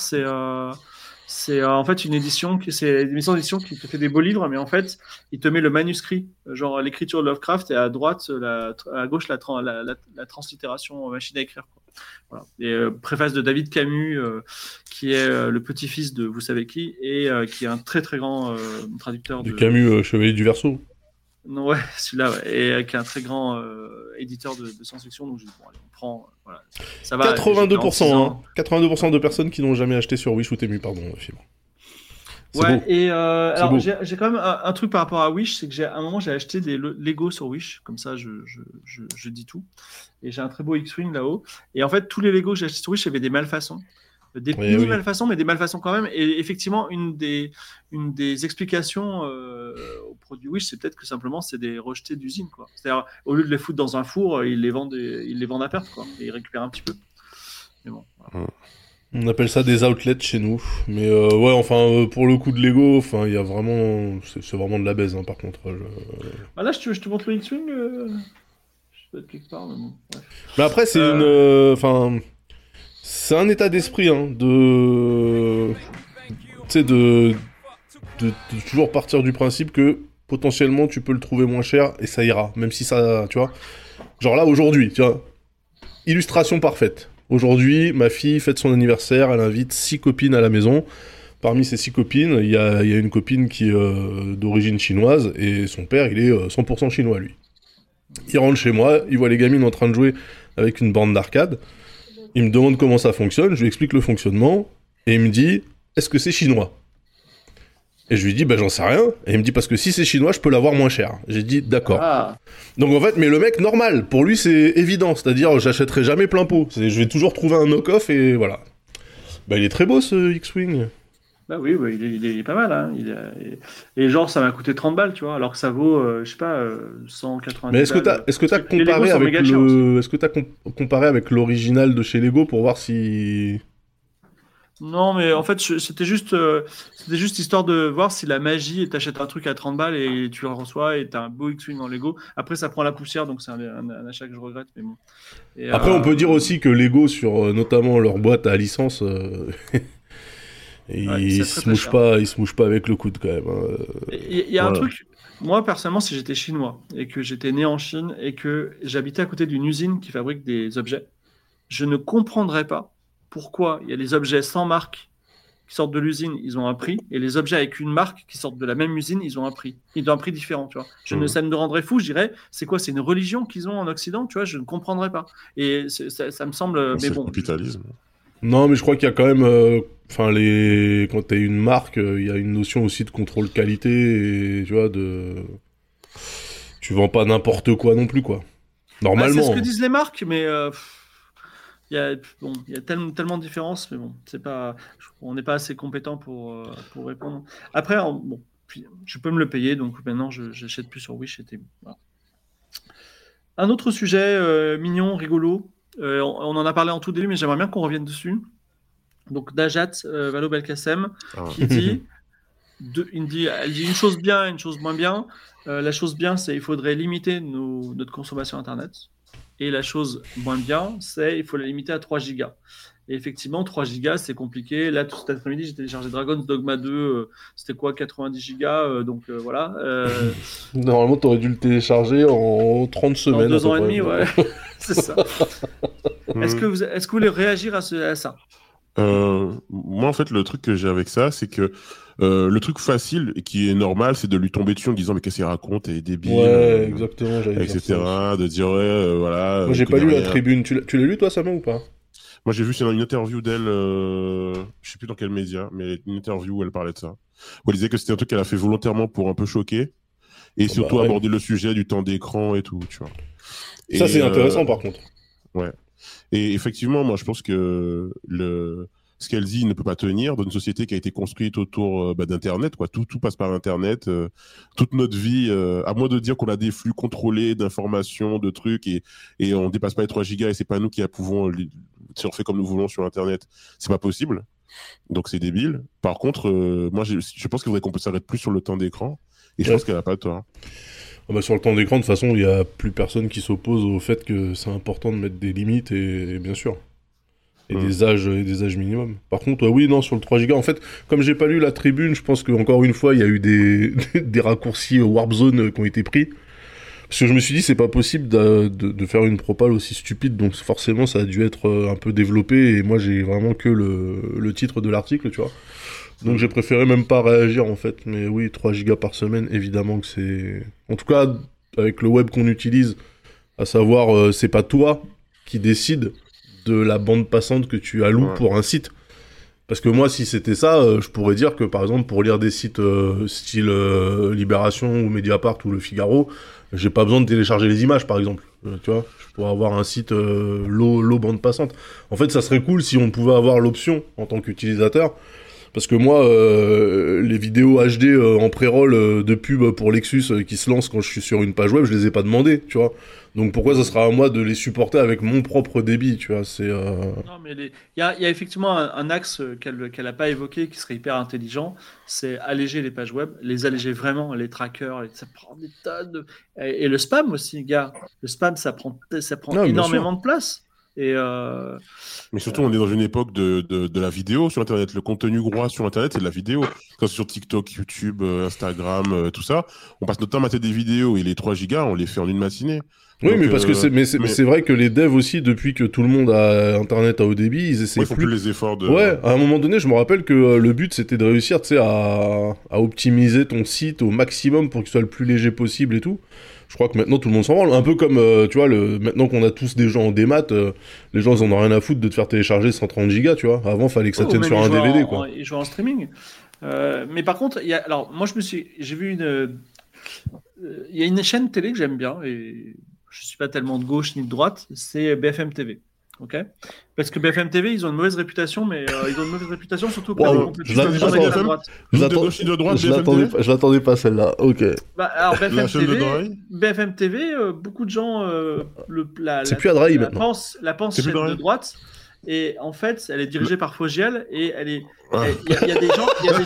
c'est en fait c'est une maison d'édition qui te fait des beaux livres, mais en fait, il te met le manuscrit, genre l'écriture de Lovecraft, et à droite, à gauche, la translittération machine à écrire, quoi. Voilà. Et préface de David Camus, qui est le petit-fils de vous savez qui, et qui est un très très grand traducteur Du de Camus, Chevalier du Verseau. non, ouais, celui-là, ouais. Et qui est un très grand éditeur de science-fiction. Donc, bon, allez, on prend. Voilà. Ça va. 82%, hein. 82% de personnes qui n'ont jamais acheté sur Wish ou Temu, pardon, Fibre. C'est Ouais, beau. et alors beau. j'ai quand même un truc par rapport à Wish, c'est que à un moment j'ai acheté des Lego sur Wish, comme ça je dis tout. Et j'ai un très beau X-Wing là-haut. Et en fait, tous les Lego que j'ai achetés sur Wish, il y avait des malfaçons. Des Oui, mini oui. malfaçons, mais des malfaçons quand même. Et effectivement, une des explications au produit Wish, c'est peut-être que simplement c'est des rejetés d'usine, quoi. C'est-à-dire, au lieu de les foutre dans un four, ils les vendent à perte, quoi. Et ils récupèrent un petit peu. Mais bon, voilà. On appelle ça des outlets chez nous. Mais ouais, enfin, pour le coup de Lego, enfin, il y a vraiment... C'est vraiment de la baise, hein, par contre. Bah là, je te montre le X-Wing. Je peux être quelque part, mais bon. Bref. Mais après, c'est enfin... c'est un état d'esprit, hein, de... Tu sais, de toujours partir du principe que potentiellement tu peux le trouver moins cher et ça ira, même si ça, tu vois. Genre là, aujourd'hui, tu vois, illustration parfaite. Aujourd'hui, ma fille fête son anniversaire, elle invite 6 copines à la maison. Parmi ces 6 copines, il y a une copine qui est d'origine chinoise et son père, il est 100% chinois, lui. Il rentre chez moi, il voit les gamines en train de jouer avec une bande d'arcade. Il me demande comment ça fonctionne, je lui explique le fonctionnement et il me dit est-ce que c'est chinois ? Et je lui dis, bah j'en sais rien. Et il me dit, parce que si c'est chinois, je peux l'avoir moins cher. J'ai dit, d'accord. Ah, Donc en fait, mais le mec, normal, pour lui, c'est évident. C'est-à-dire, j'achèterai jamais plein pot. Je vais toujours trouver un knock-off et voilà. Bah il est très beau ce X-Wing. bah oui, ouais, il est pas mal. Hein. Et genre, ça m'a coûté 30 balles, tu vois, alors que ça vaut, je sais pas, 190 Mais est-ce que t'as balles. Les Lego comparé sont avec méga chers aussi. Est-ce que t'as comparé avec l'original de chez Lego pour voir si... Non, mais en fait, c'était juste histoire de voir si la magie, et t'achètes un truc à 30 balles et tu le reçois et t'as un beau X-Wing en Lego. Après, ça prend la poussière, donc c'est un achat que je regrette, mais bon. Et, Après, on peut dire aussi que Lego, sur notamment leur boîte à licence, ouais, ils c'est se très mouchent cher. pas, ils se mouchent pas avec le coude quand même. Il y a un Voilà. truc, moi personnellement, si j'étais chinois et que j'étais né en Chine et que j'habitais à côté d'une usine qui fabrique des objets, je ne comprendrais pas pourquoi il y a des objets sans marque qui sortent de l'usine, ils ont un prix, et les objets avec une marque qui sortent de la même usine, ils ont un prix. Ils ont un prix différent, tu vois. Ça me rendrait fou, je dirais, c'est quoi, c'est une religion qu'ils ont en Occident, tu vois, je ne comprendrais pas. Et ça me semble, mais C'est le bon. capitalisme. Non, mais je crois qu'il y a quand même... Enfin, quand t'es une marque, il y a une notion aussi de contrôle qualité, et tu vois, tu vends pas n'importe quoi non plus, quoi. Bah, Normalement. c'est ce que disent les marques, mais bon, il y a tellement de différences, mais bon, on n'est pas assez compétent pour répondre. Après, bon, puis, je peux me le payer, donc maintenant j'achète plus sur Wish. Voilà. Un autre sujet mignon, rigolo, on en a parlé en tout début, mais j'aimerais bien qu'on revienne dessus. Donc Najat Vallaud-Belkacem Ah. qui dit, elle dit une chose bien, une chose moins bien. La chose bien, c'est il faudrait limiter notre consommation Internet. Et la chose moins bien, c'est il faut la limiter à 3 gigas. Et effectivement, 3 gigas, c'est compliqué. Là, tout cet après-midi, j'ai téléchargé Dragon's Dogma 2. C'était quoi, 90 gigas. Donc voilà. Normalement, t'aurais dû le télécharger en 30 En semaines. 2 à ans et peu demi, près. ouais. C'est ça. Est-ce que vous voulez réagir à ça? Moi, en fait, le truc que j'ai avec ça, c'est que le truc facile et qui est normal, c'est de lui tomber dessus en disant mais qu'est-ce qu'il raconte, elle est débile, Ouais, exactement, j'allais dire etc. ça. De dire ouais, voilà. Moi, j'ai il pas connaît lu la rien. tribune. Tu l'as lu, toi, Samuel, ou pas? Moi, j'ai vu c'est une interview d'elle, je sais plus dans quel média, mais une interview où elle parlait de ça. Où elle disait que c'était un truc qu'elle a fait volontairement pour un peu choquer et Ah surtout bah, ouais. aborder le sujet du temps d'écran et tout, tu vois. Ça, Et, c'est intéressant, par contre. Ouais. Et effectivement, moi, je pense que ce qu'elle dit ne peut pas tenir dans une société qui a été construite autour d'Internet, quoi. Tout passe par Internet. Toute notre vie, à moins de dire qu'on a des flux contrôlés d'informations, de trucs, et on dépasse pas les 3 gigas et c'est pas nous qui pouvons surfer comme nous voulons sur Internet. C'est pas possible. Donc c'est débile. Par contre, moi, je pense qu'il faudrait qu'on s'arrête plus sur le temps d'écran. Et je Ouais. pense qu'elle a pas tort. Ah bah, sur le temps d'écran, de toute façon, il y a plus personne qui s'oppose au fait que c'est important de mettre des limites, et bien sûr. Et des âges minimum. Par contre, oui, non, sur le 3 Go, en fait, comme j'ai pas lu la tribune, je pense qu'encore une fois, il y a eu des raccourcis Warp Zone qui ont été pris. Parce que je me suis dit, c'est pas possible de faire une propale aussi stupide, donc forcément, ça a dû être un peu développé, et moi, j'ai vraiment que le titre de l'article, tu vois. Donc j'ai préféré même pas réagir, en fait. Mais oui, 3 gigas par semaine, évidemment que c'est... En tout cas, avec le web qu'on utilise, à savoir, c'est pas toi qui décides de la bande passante que tu alloues Ouais. pour un site. Parce que moi, si c'était ça, je pourrais dire que, par exemple, pour lire des sites style Libération ou Mediapart ou Le Figaro, j'ai pas besoin de télécharger les images, par exemple. Tu vois, je pourrais avoir un site low bande passante. En fait, ça serait cool si on pouvait avoir l'option en tant qu'utilisateur. Parce que moi, les vidéos HD en pré-roll de pub pour Lexus qui se lancent quand je suis sur une page web, je les ai pas demandées, tu vois. Donc pourquoi ça sera à moi de les supporter avec mon propre débit, tu vois, c'est... Non, mais il y a effectivement un axe qu'elle n'a pas évoqué qui serait hyper intelligent, c'est alléger les pages web, les alléger vraiment, les trackers, ça prend des tonnes de... Et le spam aussi, gars. Le spam, ça prend Non, bien énormément de place. Et Mais surtout, on est dans une époque de la vidéo sur Internet. Le contenu gros sur Internet, c'est de la vidéo. Quand c'est sur TikTok, YouTube, Instagram, tout ça, on passe notre temps à mater des vidéos et les 3 gigas, on les fait en une matinée. Oui, Donc, mais parce que c'est vrai que les devs aussi, depuis que tout le monde a Internet à haut débit, ils essaient ils font plus les efforts de... Ouais, à un moment donné, je me rappelle que le but, c'était de réussir, tu sais, à optimiser ton site au maximum pour qu'il soit le plus léger possible et tout. Je crois que maintenant tout le monde s'en branle. Un peu comme, tu vois, maintenant qu'on a tous des gens en démat, les gens ils en ont rien à foutre de te faire télécharger 130 gigas, tu vois. Avant, fallait que ça tienne sur un DVD, quoi. Ils jouent en streaming. Mais par contre, alors moi j'ai vu il y a une chaîne télé que j'aime bien et je suis pas tellement de gauche ni de droite, c'est BFM TV. Ok. Parce que BFM TV, ils ont une mauvaise réputation, mais ils ont une mauvaise réputation surtout pour Wow, les je l'attendais gens pas, de droite. De gauche et de droite, BFM TV. Je l'attendais pas celle-là. Ok. Bah, alors La chaîne de Drahi. BFM TV, beaucoup de gens C'est plus à Drahi maintenant. La pensent C'est plus chaîne de Drahi. droite. Et en fait, elle est dirigée par Fogiel et il y a des gens.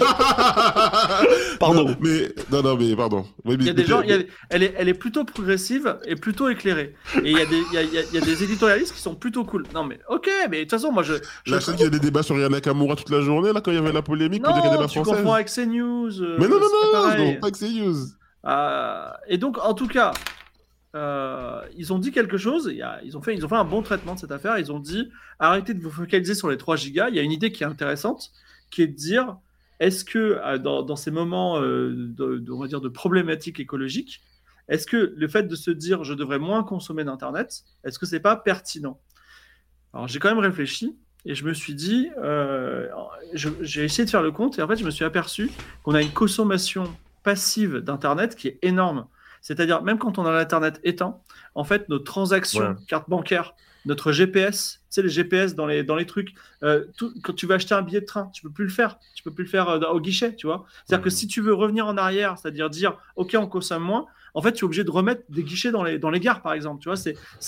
Pardon. Non, mais pardon. Oui, Il y a des gens, elle est plutôt progressive et plutôt éclairée. Et il y a des éditorialistes qui sont plutôt cool. Non, mais ok, mais de toute façon, moi La chaîne qui a des débats sur Yana Nakamura toute la journée, là, quand il y avait la polémique, pour dire qu'elle est Non, la tu française. confonds avec CNews. Mais non, pareil. pas avec CNews. Et donc, en tout cas, ils ont dit quelque chose. Ils ont fait un bon traitement de cette affaire. Ils ont dit arrêtez de vous focaliser sur les 3 gigas. Il y a une idée qui est intéressante, qui est de dire est-ce que dans ces moments on va dire de problématiques écologiques, est-ce que le fait de se dire je devrais moins consommer d'internet, est-ce que c'est pas pertinent? Alors j'ai quand même réfléchi et je me suis dit j'ai essayé de faire le compte et en fait je me suis aperçu qu'on a une consommation passive d'internet qui est énorme. C'est-à-dire, même quand on a l'Internet éteint, en fait, nos transactions, carte bancaire, notre GPS, tu sais, les GPS dans les trucs, quand tu vas acheter un billet de train, tu peux plus le faire. Tu peux plus le faire au guichet, tu vois. C'est-à-dire que si tu veux revenir en arrière, c'est-à-dire dire, OK, on consomme moins, en fait, tu es obligé de remettre des guichets dans les gares, par exemple, tu vois.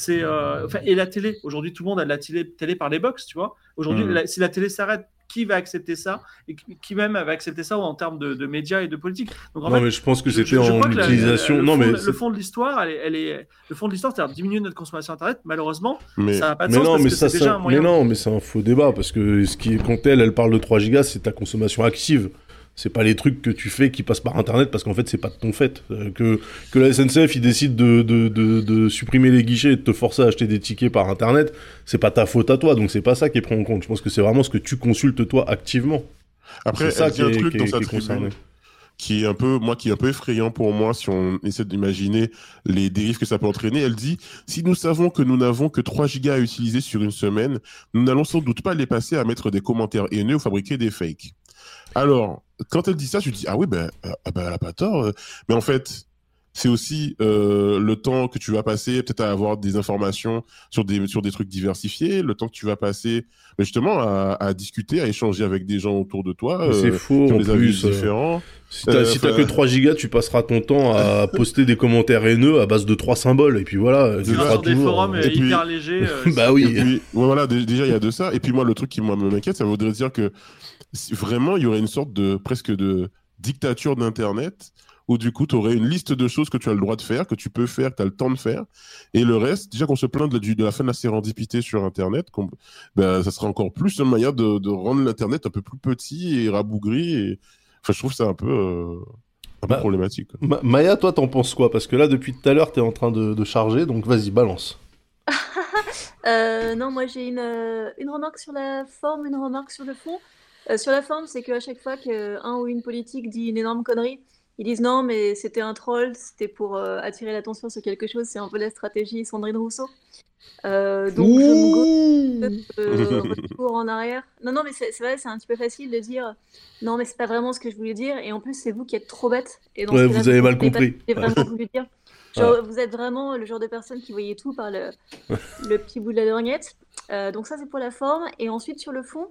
Et la télé. Aujourd'hui, tout le monde a de la télé par les box, tu vois. Aujourd'hui, si la télé s'arrête, qui va accepter ça et qui même va accepter ça en termes de médias et de politique. Donc, en fait, mais je pense que c'était en utilisation. Le fond de l'histoire, le fond de l'histoire, c'est-à-dire diminuer notre consommation internet. Malheureusement, ça n'a pas de sens parce que c'est déjà un moyen. Mais non, mais c'est un faux débat parce que quand elle parle de 3 gigas, c'est ta consommation active. C'est pas les trucs que tu fais qui passent par internet parce qu'en fait c'est pas de ton fait. Que la SNCF il décide de supprimer les guichets et de te forcer à acheter des tickets par internet, c'est pas ta faute à toi, donc c'est pas ça qui est pris en compte. Je pense que c'est vraiment ce que tu consultes toi activement. Après, c'est ça qui est un truc dans sa tribune qui est un peu effrayant pour moi si on essaie d'imaginer les dérives que ça peut entraîner. Elle dit si nous savons que nous n'avons que 3 gigas à utiliser sur une semaine, nous n'allons sans doute pas les passer à mettre des commentaires haineux ou fabriquer des fakes. Alors, quand elle dit ça, je dis ah oui, elle a pas tort. Mais en fait, c'est aussi le temps que tu vas passer peut-être à avoir des informations sur des trucs diversifiés, le temps que tu vas passer justement à discuter, à échanger avec des gens autour de toi. C'est faux, qui ont en des avis plus. différents. Si t'as que 3 gigas, tu passeras ton temps à poster des commentaires haineux à base de 3 symboles. Et puis voilà, tu feras sur des toujours. forums hyper légers. Bah oui. Et puis, voilà, déjà il y a de ça. Et puis moi, le truc qui m'inquiète, ça voudrait dire que vraiment, il y aurait une sorte presque de dictature d'Internet où du coup, tu aurais une liste de choses que tu as le droit de faire, que tu peux faire, que tu as le temps de faire. Et le reste, déjà qu'on se plaint de la fin de la sérendipité sur Internet, ça serait encore plus une manière de rendre l'Internet un peu plus petit et rabougri. Et... Enfin, je trouve ça un peu problématique. Maya, toi, t'en penses quoi? Parce que là, depuis tout à l'heure, t'es en train de charger, donc vas-y, balance. Non, moi j'ai une remarque sur la forme, une remarque sur le fond. Sur la forme, c'est qu'à chaque fois qu'un ou une politique dit une énorme connerie, ils disent non, mais c'était un troll, c'était pour attirer l'attention sur quelque chose, c'est un peu la stratégie Sandrine Rousseau. Donc je me retour en arrière. Non, mais c'est vrai, c'est un petit peu facile de dire non, mais c'est pas vraiment ce que je voulais dire, et en plus, c'est vous qui êtes trop bête. Et dans vous avez mal compris. J'ai vraiment voulu dire. Genre, vous êtes vraiment le genre de personne qui voyait tout par le petit bout de la lorgnette. Donc ça, c'est pour la forme. Et ensuite, sur le fond,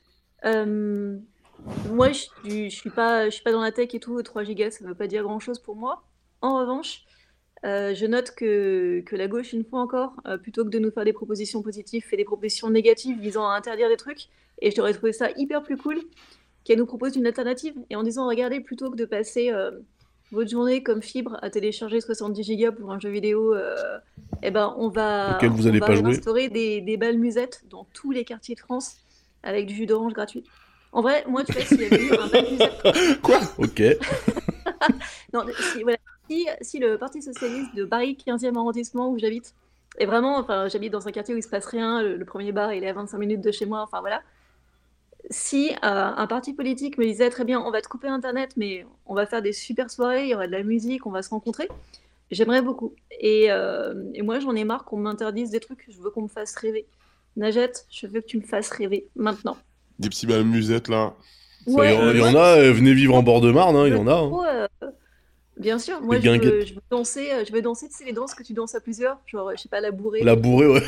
moi, je suis pas dans la tech et tout. 3 gigas, ça veut pas dire grand-chose pour moi. En revanche, je note que la gauche, une fois encore, plutôt que de nous faire des propositions positives, fait des propositions négatives visant à interdire des trucs. Et je t'aurais trouvé ça hyper plus cool qu'elle nous propose une alternative. Et en disant, regardez, plutôt que de passer votre journée comme fibre à télécharger 70 gigas pour un jeu vidéo, on va instaurer des balles musettes dans tous les quartiers de France avec du jus d'orange gratuit. En vrai, moi, tu vois, s'il y avait eu un bal musette... Quoi? Ok. Non, si le Parti Socialiste de Paris, 15e arrondissement où j'habite, et vraiment, enfin, j'habite dans un quartier où il se passe rien, le premier bar, il est à 25 minutes de chez moi, enfin voilà. Si un parti politique me disait très bien, on va te couper Internet, mais on va faire des super soirées, il y aura de la musique, on va se rencontrer, J'aimerais beaucoup. Et moi, j'en ai marre qu'on m'interdise des trucs. Je veux qu'on me fasse rêver. Najette, je veux que tu me fasses rêver maintenant. Des petits balles musettes là. Ça, il y en a, venez vivre en bord de Marne, hein, il y en a. Hein. Bien sûr, moi Les je veux guinguettes. danser, tu sais, les danses que tu danses à plusieurs, genre, je sais pas, la bourrée. La bourrée, ouais.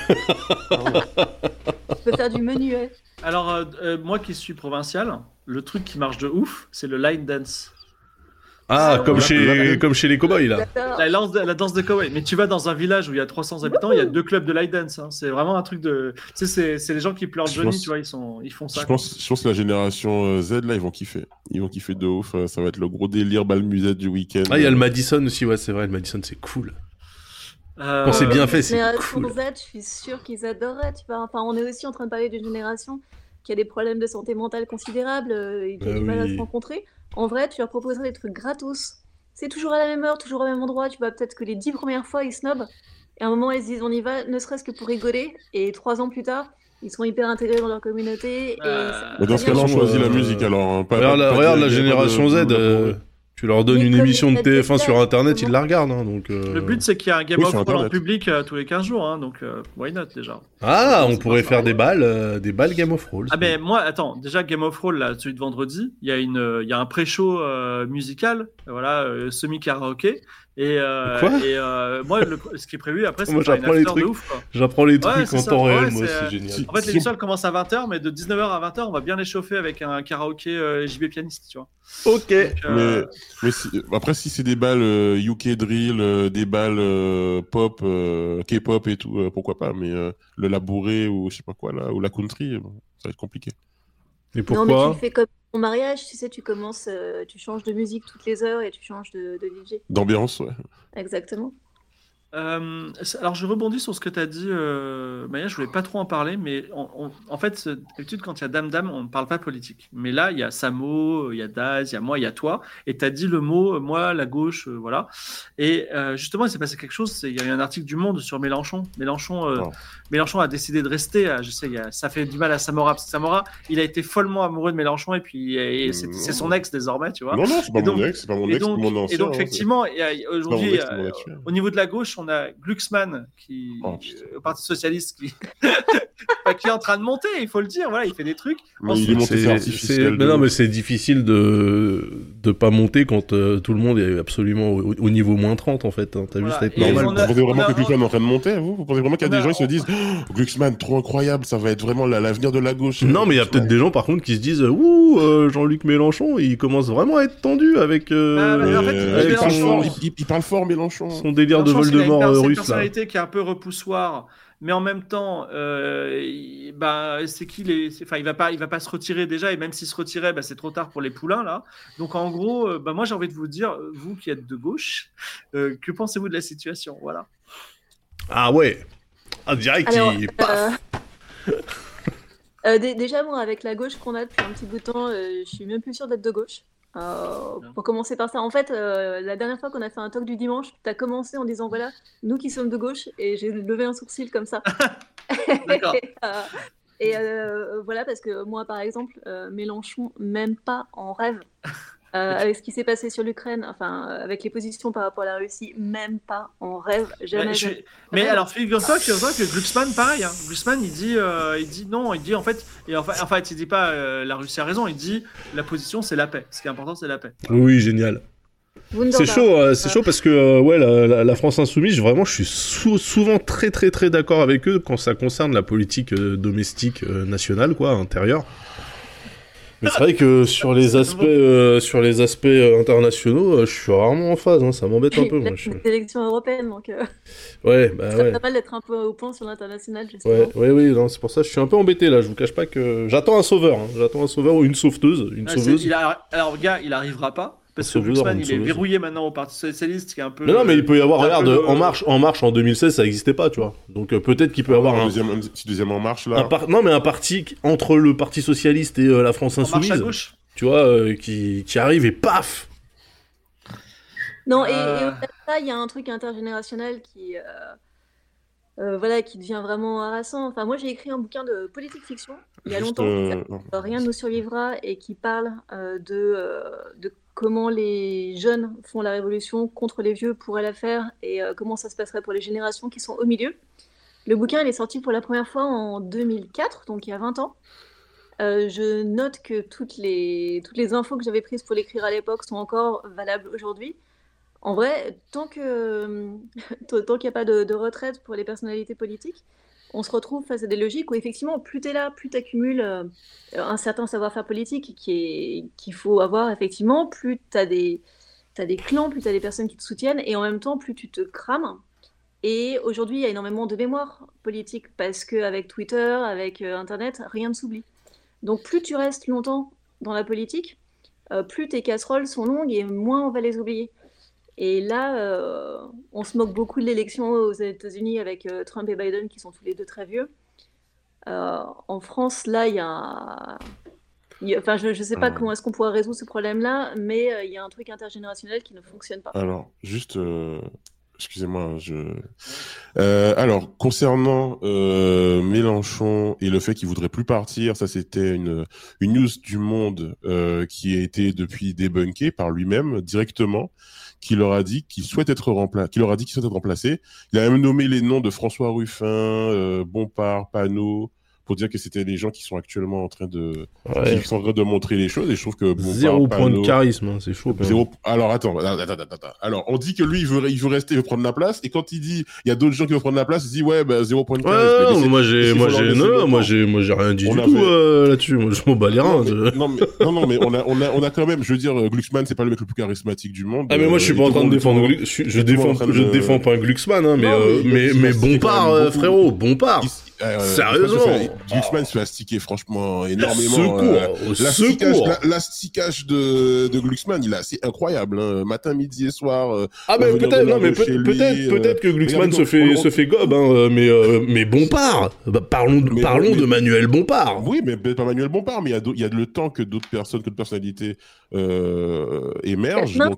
Je peux faire du menuet. Alors, moi qui suis provincial, le truc qui marche de ouf, c'est le line dance. Ah, comme ouais. chez les cowboys, là. La danse de cowboy. Mais tu vas dans un village où il y a 300 habitants, il y a 2 clubs de line dance. Hein. C'est vraiment un truc de. Tu sais, c'est les gens qui pleurent Je Johnny, pense- tu vois, ils font ça. Je pense que la génération Z, là, ils vont kiffer. Ils vont kiffer de ouf. Ça va être le gros délire balle musette du week-end. Ah, il y a le Madison aussi, ouais, c'est vrai, le Madison, c'est cool. Euh, Quand c'est bien fait, c'est Génération cool. Z, je suis sûre qu'ils adoreraient, tu vois. Enfin, on est aussi en train de parler d'une génération qui a des problèmes de santé mentale considérables et qui a Ah du mal à oui. se rencontrer. En vrai, tu leur proposerais des trucs gratos. C'est toujours à la même heure, toujours au même endroit. Tu vois, peut-être que les 10 premières fois, ils snobent. Et à un moment, ils se disent, on y va, ne serait-ce que pour rigoler. Et 3 ans plus tard, ils sont hyper intégrés dans leur communauté. Et ça Mais dans ce très cas-là, on bien. choisit la musique alors. Hein. Regarde la direct, génération pas Z, de bourrée. tu leur donnes Mais une comme émission de il a dit TF1 sur là, Internet, ils justement. la regardent, hein, donc... Le but, c'est qu'il y a un Game Oui, of sur Thrones en Internet. public tous les 15 jours, hein, donc why not déjà. Ah, C'est on pas pourrait ça. faire des balles Game of Thrones. Ah ben moi, attends, déjà Game of Thrones, là, celui de vendredi, il y a un pré-show musical, voilà, semi-karaoké. Quoi Moi, ce qui est prévu après, c'est Moi, de faire une j'apprends les after de trucs. ouf, quoi. J'apprends les Ouais, trucs c'est en ça. temps Ouais, réel, moi, c'est, c'est génial. Si- En fait, si l'émission elle commence à 20h, mais de 19h à 20h, on va bien les chauffer avec un karaoké JB pianiste, tu vois. Ok. Mais après, si c'est des balles UK drill, des balles pop, K-pop et tout, pourquoi pas. Mais le labouré ou je sais pas quoi là, ou la country, bon, ça va être compliqué. Et Non, mais tu le pourquoi fais comme ton mariage, tu sais, tu commences, tu changes de musique toutes les heures et tu changes de DJ. D'ambiance, ouais. Exactement. Alors, je rebondis sur ce que tu as dit, Maya. Je voulais pas trop en parler, mais en fait, d'habitude, quand il y a Dame Dame, on ne parle pas politique. Mais là, il y a Samo, il y a Daz, il y a moi, il y a toi. Et tu as dit le mot, moi, la gauche, voilà. Et justement, il s'est passé quelque chose. Il y a eu un article du Monde sur Mélenchon. Mélenchon a décidé de rester. Je sais, ça fait du mal à Samora, parce que Samora, il a été follement amoureux de Mélenchon, et puis c'est son ex désormais, tu vois. Non, c'est pas Et donc- mon ex, c'est pas mon Et ex, c'est donc, mon ancien. et donc, hein, effectivement, aujourd'hui, ex, c'est mon actuel. au niveau de la gauche, on a Glucksmann Oh, putain. au Parti Socialiste qui est en train de monter, il faut le dire, voilà, il fait des trucs. Mais il est monté, c'est artificiel. Mais non, mais c'est difficile de pas monter quand tout le monde est absolument au niveau moins 30, en fait. Hein. T'as Voilà. juste à être Et normal. on Vous a- pensez vraiment on a- que Glucksmann est en train de monter, vous pensez vraiment qu'il y a on a- des gens qui se disent Glucksmann, trop incroyable, ça va être vraiment l'avenir de la gauche. Non, mais il y a peut-être des gens, par contre, qui se disent ouh, Jean-Luc Mélenchon, il commence vraiment à être tendu avec, mais en fait, avec il parle son, fort, il parle fort, Mélenchon. son délire de Mélenchon, il a Voldemort c'est une russe, là. personnalité qui est un peu repoussoire, mais en même temps, c'est il va pas se retirer déjà, et même s'il se retirait, c'est trop tard pour les poulains là. Donc en gros, moi j'ai envie de vous dire, vous qui êtes de gauche, que pensez-vous de la situation, voilà. Ah ouais. Ah, direct, Alors, paf. déjà, moi, avec la gauche qu'on a depuis un petit bout de temps, je suis même plus sûre d'être de gauche. Pour commencer par ça, en fait, la dernière fois qu'on a fait un talk du dimanche, tu as commencé en disant voilà, nous qui sommes de gauche, et j'ai levé un sourcil comme ça. D'accord. Voilà, parce que moi, par exemple, Mélenchon, même pas en rêve. Avec ce qui s'est passé sur l'Ukraine, enfin, avec les positions par rapport à la Russie, même pas en rêve, jamais. Mais alors, figure-toi que Glucksmann, pareil, hein. Glucksmann, il dit non, il dit en fait, il dit pas la Russie a raison, il dit la position c'est la paix. Ce qui est important, c'est la paix. Oui, génial. C'est chaud, c'est chaud parce que ouais, la France insoumise, vraiment, je suis souvent très très très d'accord avec eux quand ça concerne la politique domestique nationale, quoi, intérieure. Mais c'est vrai que sur les aspects internationaux, je suis rarement en phase, hein, ça m'embête un peu. Moi, Les élections européennes, donc ouais, bah ça serait ouais. pas mal d'être un peu au point sur l'international, justement. Ouais, oui, non, c'est pour ça que je suis un peu embêté là. Je vous cache pas que j'attends un sauveur, hein. J'attends un sauveur ou une sauveteuse, une sauveuse. Alors, gars, il arrivera pas. Parce que Sauveur, Glucksmann, une il est sauveuse. verrouillé maintenant au Parti Socialiste, qui est un peu. Mais non, mais il peut y avoir, un regarde, peu, En Marche en 2016, ça n'existait pas, tu vois. Donc peut-être qu'il peut y avoir un deuxième En Marche là. Non, mais un parti entre le Parti Socialiste et la France En marche Insoumise, à gauche. tu vois, qui arrive et paf. Non, et au-delà de ça, il y a un truc intergénérationnel qui devient vraiment harassant. Enfin, moi, j'ai écrit un bouquin de politique fiction il y a longtemps, qui s'appelle Rien ne nous survivra, et qui parle de comment les jeunes font la révolution contre les vieux pourraient la faire et comment ça se passerait pour les générations qui sont au milieu. Le bouquin, il est sorti pour la première fois en 2004, donc il y a 20 ans. Je note que toutes les infos que j'avais prises pour l'écrire à l'époque sont encore valables aujourd'hui. En vrai, tant qu'il n'y a pas de retraite pour les personnalités politiques, on se retrouve face à des logiques où effectivement, plus tu es là, plus tu accumules un certain savoir-faire politique qu'il faut avoir effectivement, plus tu as des clans, plus tu as des personnes qui te soutiennent, et en même temps, plus tu te crames. Et aujourd'hui, il y a énormément de mémoire politique, parce qu'avec Twitter, avec Internet, rien ne s'oublie. Donc plus tu restes longtemps dans la politique, plus tes casseroles sont longues et moins on va les oublier. Et là, on se moque beaucoup de l'élection aux États-Unis avec Trump et Biden, qui sont tous les deux très vieux. En France, là, enfin, je ne sais pas comment est-ce qu'on pourra résoudre ce problème-là, mais il y a un truc intergénérationnel qui ne fonctionne pas. Alors, juste, excusez-moi, alors, concernant Mélenchon et le fait qu'il voudrait plus partir, ça c'était une news du Monde qui a été depuis débunkée par lui-même directement, qui leur a dit qu'il souhaite être remplacé. Il a même nommé les noms de François Ruffin, Bompard, Panot, pour dire que c'était les gens qui sont actuellement en train de montrer les choses. Et je trouve que Bompard, zéro point de charisme, hein, c'est chaud. Alors attends. Alors on dit que lui il veut rester, il veut prendre la place, et quand il dit il y a d'autres gens qui veulent prendre la place, il dit ouais, bah, 0 point de charisme. Ouais, moi j'ai rien dit du tout là-dessus. Moi je m'en bats les reins. Non mais on a quand même, je veux dire, Glucksmann c'est pas le mec le plus charismatique du monde. Ah mais moi je suis pas en train de défendre je défends pas Glucksmann, hein, mais Bompard, frérot, Bompard. Sérieusement, Glucksmann se fait astiquer franchement énormément. L'asticage de Glucksmann, il est assez incroyable, hein. Matin, midi et soir. Peut-être que Glucksmann se fait gobe, hein, mais Bompard. Parlons de Manuel Bompard. Oui, mais pas Manuel Bompard, mais il y a le temps que d'autres personnalités émergent, donc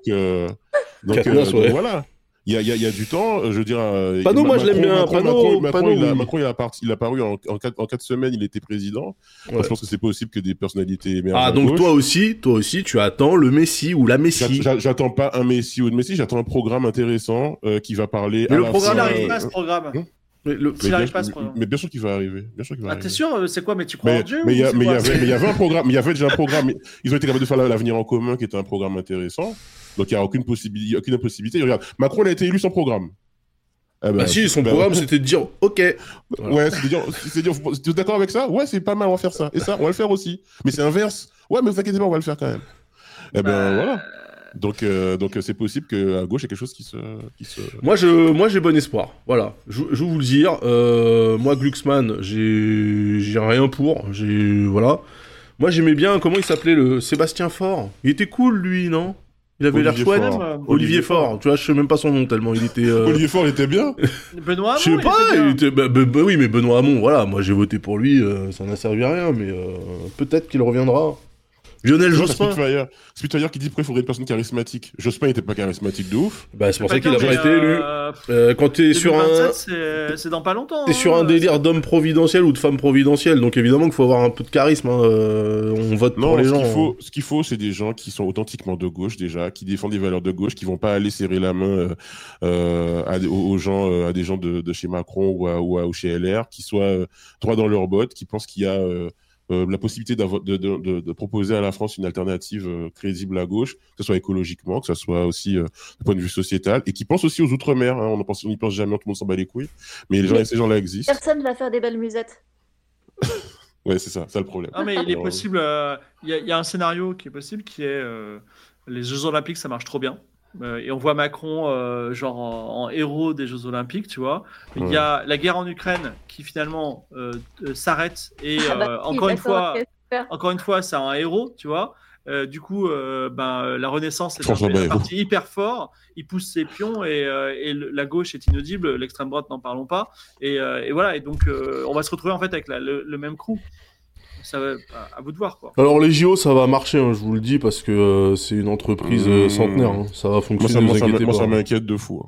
voilà. Il y a du temps, je veux dire. Panot, moi je l'aime bien. Macron, il a apparu en 4 semaines, il était président. Ouais. Moi, je pense que c'est possible que des personnalités émergent. Ah, donc toi aussi, tu attends le Messie ou la Messie. J'attends pas un Messie ou une Messie, j'attends un programme intéressant qui va parler. Mais le programme n'arrive pas à ce programme. Mais bien sûr qu'il va arriver. T'es sûr, c'est quoi? Mais tu crois en Dieu? Mais il y avait un programme. Il y avait déjà un programme. Ils ont été capables de faire l'avenir en commun, qui était un programme intéressant. Donc il n'y a aucune possibilité. Regarde, Macron a été élu sans programme. Son programme c'était de dire ok. Voilà. Ouais, c'est de dire, tu es d'accord avec ça? Ouais, c'est pas mal, on va faire ça. Et ça, on va le faire aussi. Mais c'est inverse. Ouais, mais vous inquiétez pas, on va le faire quand même. Voilà. Donc c'est possible qu'à gauche il y ait quelque chose qui se... Moi j'ai bon espoir. Voilà. Je vais vous le dire. Moi Glucksmann, j'ai rien pour. Voilà. Moi j'aimais bien, comment il s'appelait, le Sébastien Faure. Il était cool lui, non? Il avait l'air chouette. Olivier Faure. Tu vois, je sais même pas son nom tellement il était. Olivier Faure, il était bien. Benoît Hamon. Je sais pas. Il était. Oui, mais Benoît Hamon. Voilà. Moi, j'ai voté pour lui. Ça n'a servi à rien, mais peut-être qu'il reviendra. Lionel Jospin. Spitfire qui dit pourquoi il faudrait une personne charismatique. Jospin n'était pas charismatique de ouf. Bah, c'est pour ça qu'il a pas été élu. Quand t'es sur c'est dans pas longtemps. T'es sur un délire d'homme providentiel ou de femme providentielle, donc évidemment qu'il faut avoir un peu de charisme. Hein. On vote pour les gens. Ce qu'il faut, c'est des gens qui sont authentiquement de gauche déjà, qui défendent des valeurs de gauche, qui vont pas aller serrer la main aux gens, à des gens de chez Macron ou chez LR, qui soient droits dans leurs bottes, qui pensent qu'il y a la possibilité de proposer à la France une alternative crédible à gauche, que ce soit écologiquement, que ce soit aussi du point de vue sociétal, et qui pense aussi aux Outre-mer. Hein, on n'y pense jamais, tout le monde s'en bat les couilles. Mais ces gens-là existent. Personne ne va faire des belles musettes. Ouais, c'est ça le problème. Non, mais il est possible. Il y a un scénario qui est possible, qui est les Jeux Olympiques, ça marche trop bien. Et on voit Macron en héros des Jeux Olympiques, tu vois. Il y a la guerre en Ukraine qui finalement s'arrête et encore une fois, c'est un héros, tu vois. Du coup, la Renaissance est parti hyper fort. Il pousse ses pions et la gauche est inaudible, l'extrême droite n'en parlons pas. Et voilà. Et donc, on va se retrouver en fait avec le même crew. Ça va à vous de voir, quoi. Alors les JO ça va marcher, hein, je vous le dis, parce que c'est une entreprise centenaire, hein. Ça va fonctionner. Moi ça m'inquiète de fou. Hein.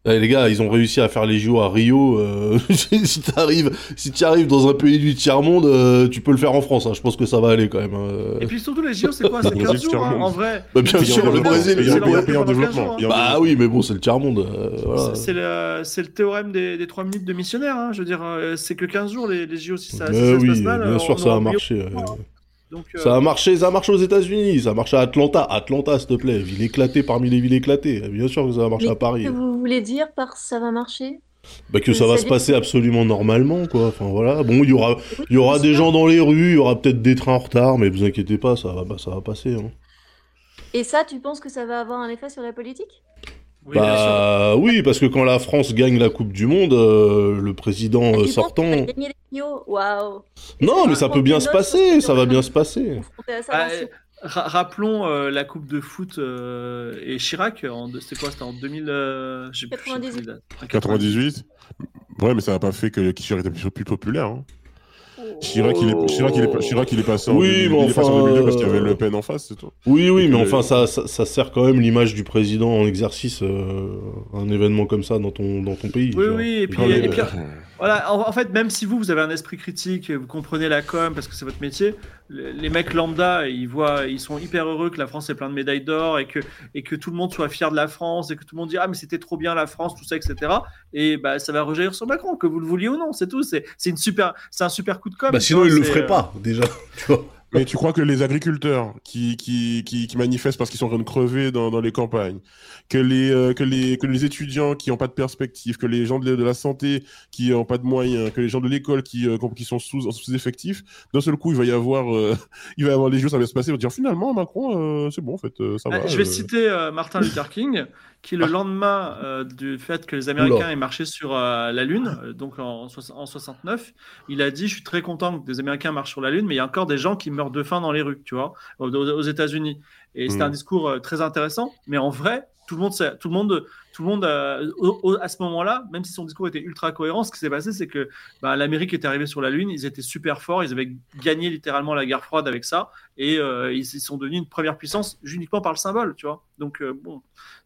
Eh, les gars, ils ont réussi à faire les JO à Rio. Si tu arrives dans un pays du tiers-monde, tu peux le faire en France. Hein. Je pense que ça va aller quand même. Et puis surtout, les JO, c'est quoi? C'est 15 jours, en vrai. Bah, bien sûr, le Brésil. Il y a un pays en développement. Bah oui, mais bon, c'est le tiers-monde. Voilà. C'est le théorème des 3 minutes de missionnaire. Hein. Je veux dire, c'est que 15 jours, les JO, si ça Mais se passe mal. bien sûr, ça a marché. Donc, Ça a marché aux États-Unis, ça a marché à Atlanta, s'il te plaît, ville éclatée parmi les villes éclatées. Bien sûr que ça va marcher à Paris. Qu'est-ce que vous voulez dire par ça va marcher? Bah que ça va se passer absolument normalement, quoi. Enfin voilà. Bon, il y aura des gens dans les rues, il y aura peut-être des trains en retard, mais vous inquiétez pas, ça va passer. Hein. Et ça, tu penses que ça va avoir un effet sur la politique? oui, bien sûr. Bah oui, parce que quand la France gagne la Coupe du Monde, le président Tu penses sortant. qu'il va gagner les JO? Waouh! Non, mais ça peut bien se passer, ça va bien se passer. Confronté à ça, Ah, bien sûr. Rappelons la Coupe de foot et Chirac. C'était quoi? C'était en 2000. Je sais plus, 98. 98. Ouais, mais ça n'a pas fait que Chirac était plus populaire. Hein. Chirac, il est passé en Oui, 2000, mais il est passé en enfin, 2002 parce qu'il y avait Le Pen en face, c'est tout. Oui, Donc, mais enfin, ça sert quand même l'image du président en exercice, un événement comme ça dans ton pays. Oui, genre. oui, et puis, voilà, en fait, même si vous avez un esprit critique, vous comprenez la com parce que c'est votre métier, les mecs lambda, ils sont hyper heureux que la France ait plein de médailles d'or et que tout le monde soit fier de la France et que tout le monde dise ah mais c'était trop bien la France, tout ça, etc. Et bah ça va rejaillir sur Macron, que vous le vouliez ou non, c'est tout. C'est un super coup de com. Bah sinon, il le ferait pas, déjà. Tu vois. Mais tu crois que les agriculteurs qui manifestent parce qu'ils sont en train de crever dans les campagnes, que les étudiants qui n'ont pas de perspective, que les gens de la santé qui n'ont pas de moyens, que les gens de l'école qui sont sous-effectifs, d'un seul coup, il va y avoir les jours, ça va se passer, ils vont dire finalement, Macron, c'est bon, en fait, ça va. Je vais citer Martin Luther King, qui le lendemain du fait que les Américains aient marché sur la Lune, donc en 69, il a dit « Je suis très content que des Américains marchent sur la Lune, mais il y a encore des gens qui meurent de faim dans les rues, tu vois, aux États-Unis. » Et c'était un discours très intéressant, mais en vrai, tout le monde à ce moment-là, même si son discours était ultra cohérent, ce qui s'est passé, c'est que l'Amérique était arrivée sur la Lune, ils étaient super forts, ils avaient gagné littéralement la guerre froide avec ça, et ils sont devenus une première puissance uniquement par le symbole, tu vois. Donc bon,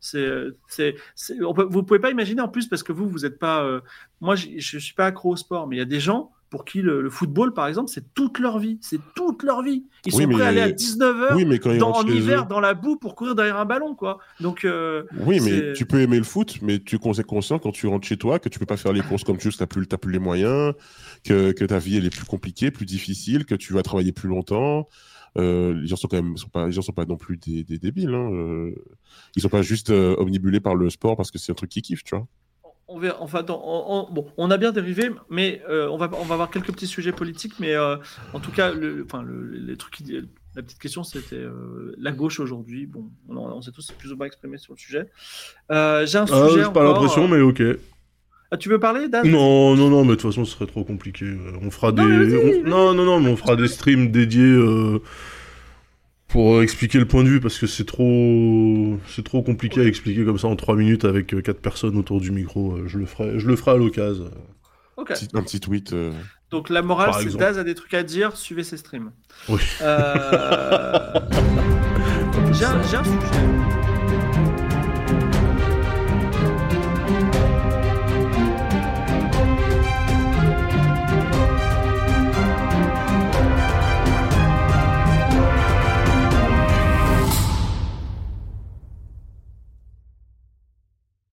vous pouvez pas imaginer en plus parce que vous êtes pas, moi je suis pas accro au sport, mais il y a des gens pour qui le football, par exemple, c'est toute leur vie. C'est toute leur vie. Ils sont prêts à aller à 19h en hiver dans la boue pour courir derrière un ballon, quoi. Donc, oui, mais tu peux aimer le foot, mais tu es conscient quand tu rentres chez toi que tu peux pas faire les courses comme tu veux, que t'as plus les moyens, que ta vie elle est plus compliquée, plus difficile, que tu vas travailler plus longtemps. Les gens sont pas non plus des débiles. Hein. Ils sont pas juste omnibulés par le sport parce que c'est un truc qu'ils kiffent, tu vois. On verra, enfin, on a bien dérivé, mais on va avoir quelques petits sujets politiques, mais en tout cas, les trucs, la petite question, c'était la gauche aujourd'hui. Bon, on s'est tous plus ou moins exprimés sur le sujet. J'ai un sujet. J'ai pas l'impression, mais ok. Ah, tu veux parler, Dan ? Non, mais de toute façon, ce serait trop compliqué. On fera mais on fera des streams dédiés. Pour expliquer le point de vue, parce que c'est trop compliqué à expliquer comme ça en 3 minutes avec 4 personnes autour du micro. Je le ferai à l'occasion. Okay. Un petit tweet. Donc la morale, c'est Daz a des trucs à dire, suivez ses streams. Oui. J'ai un sujet.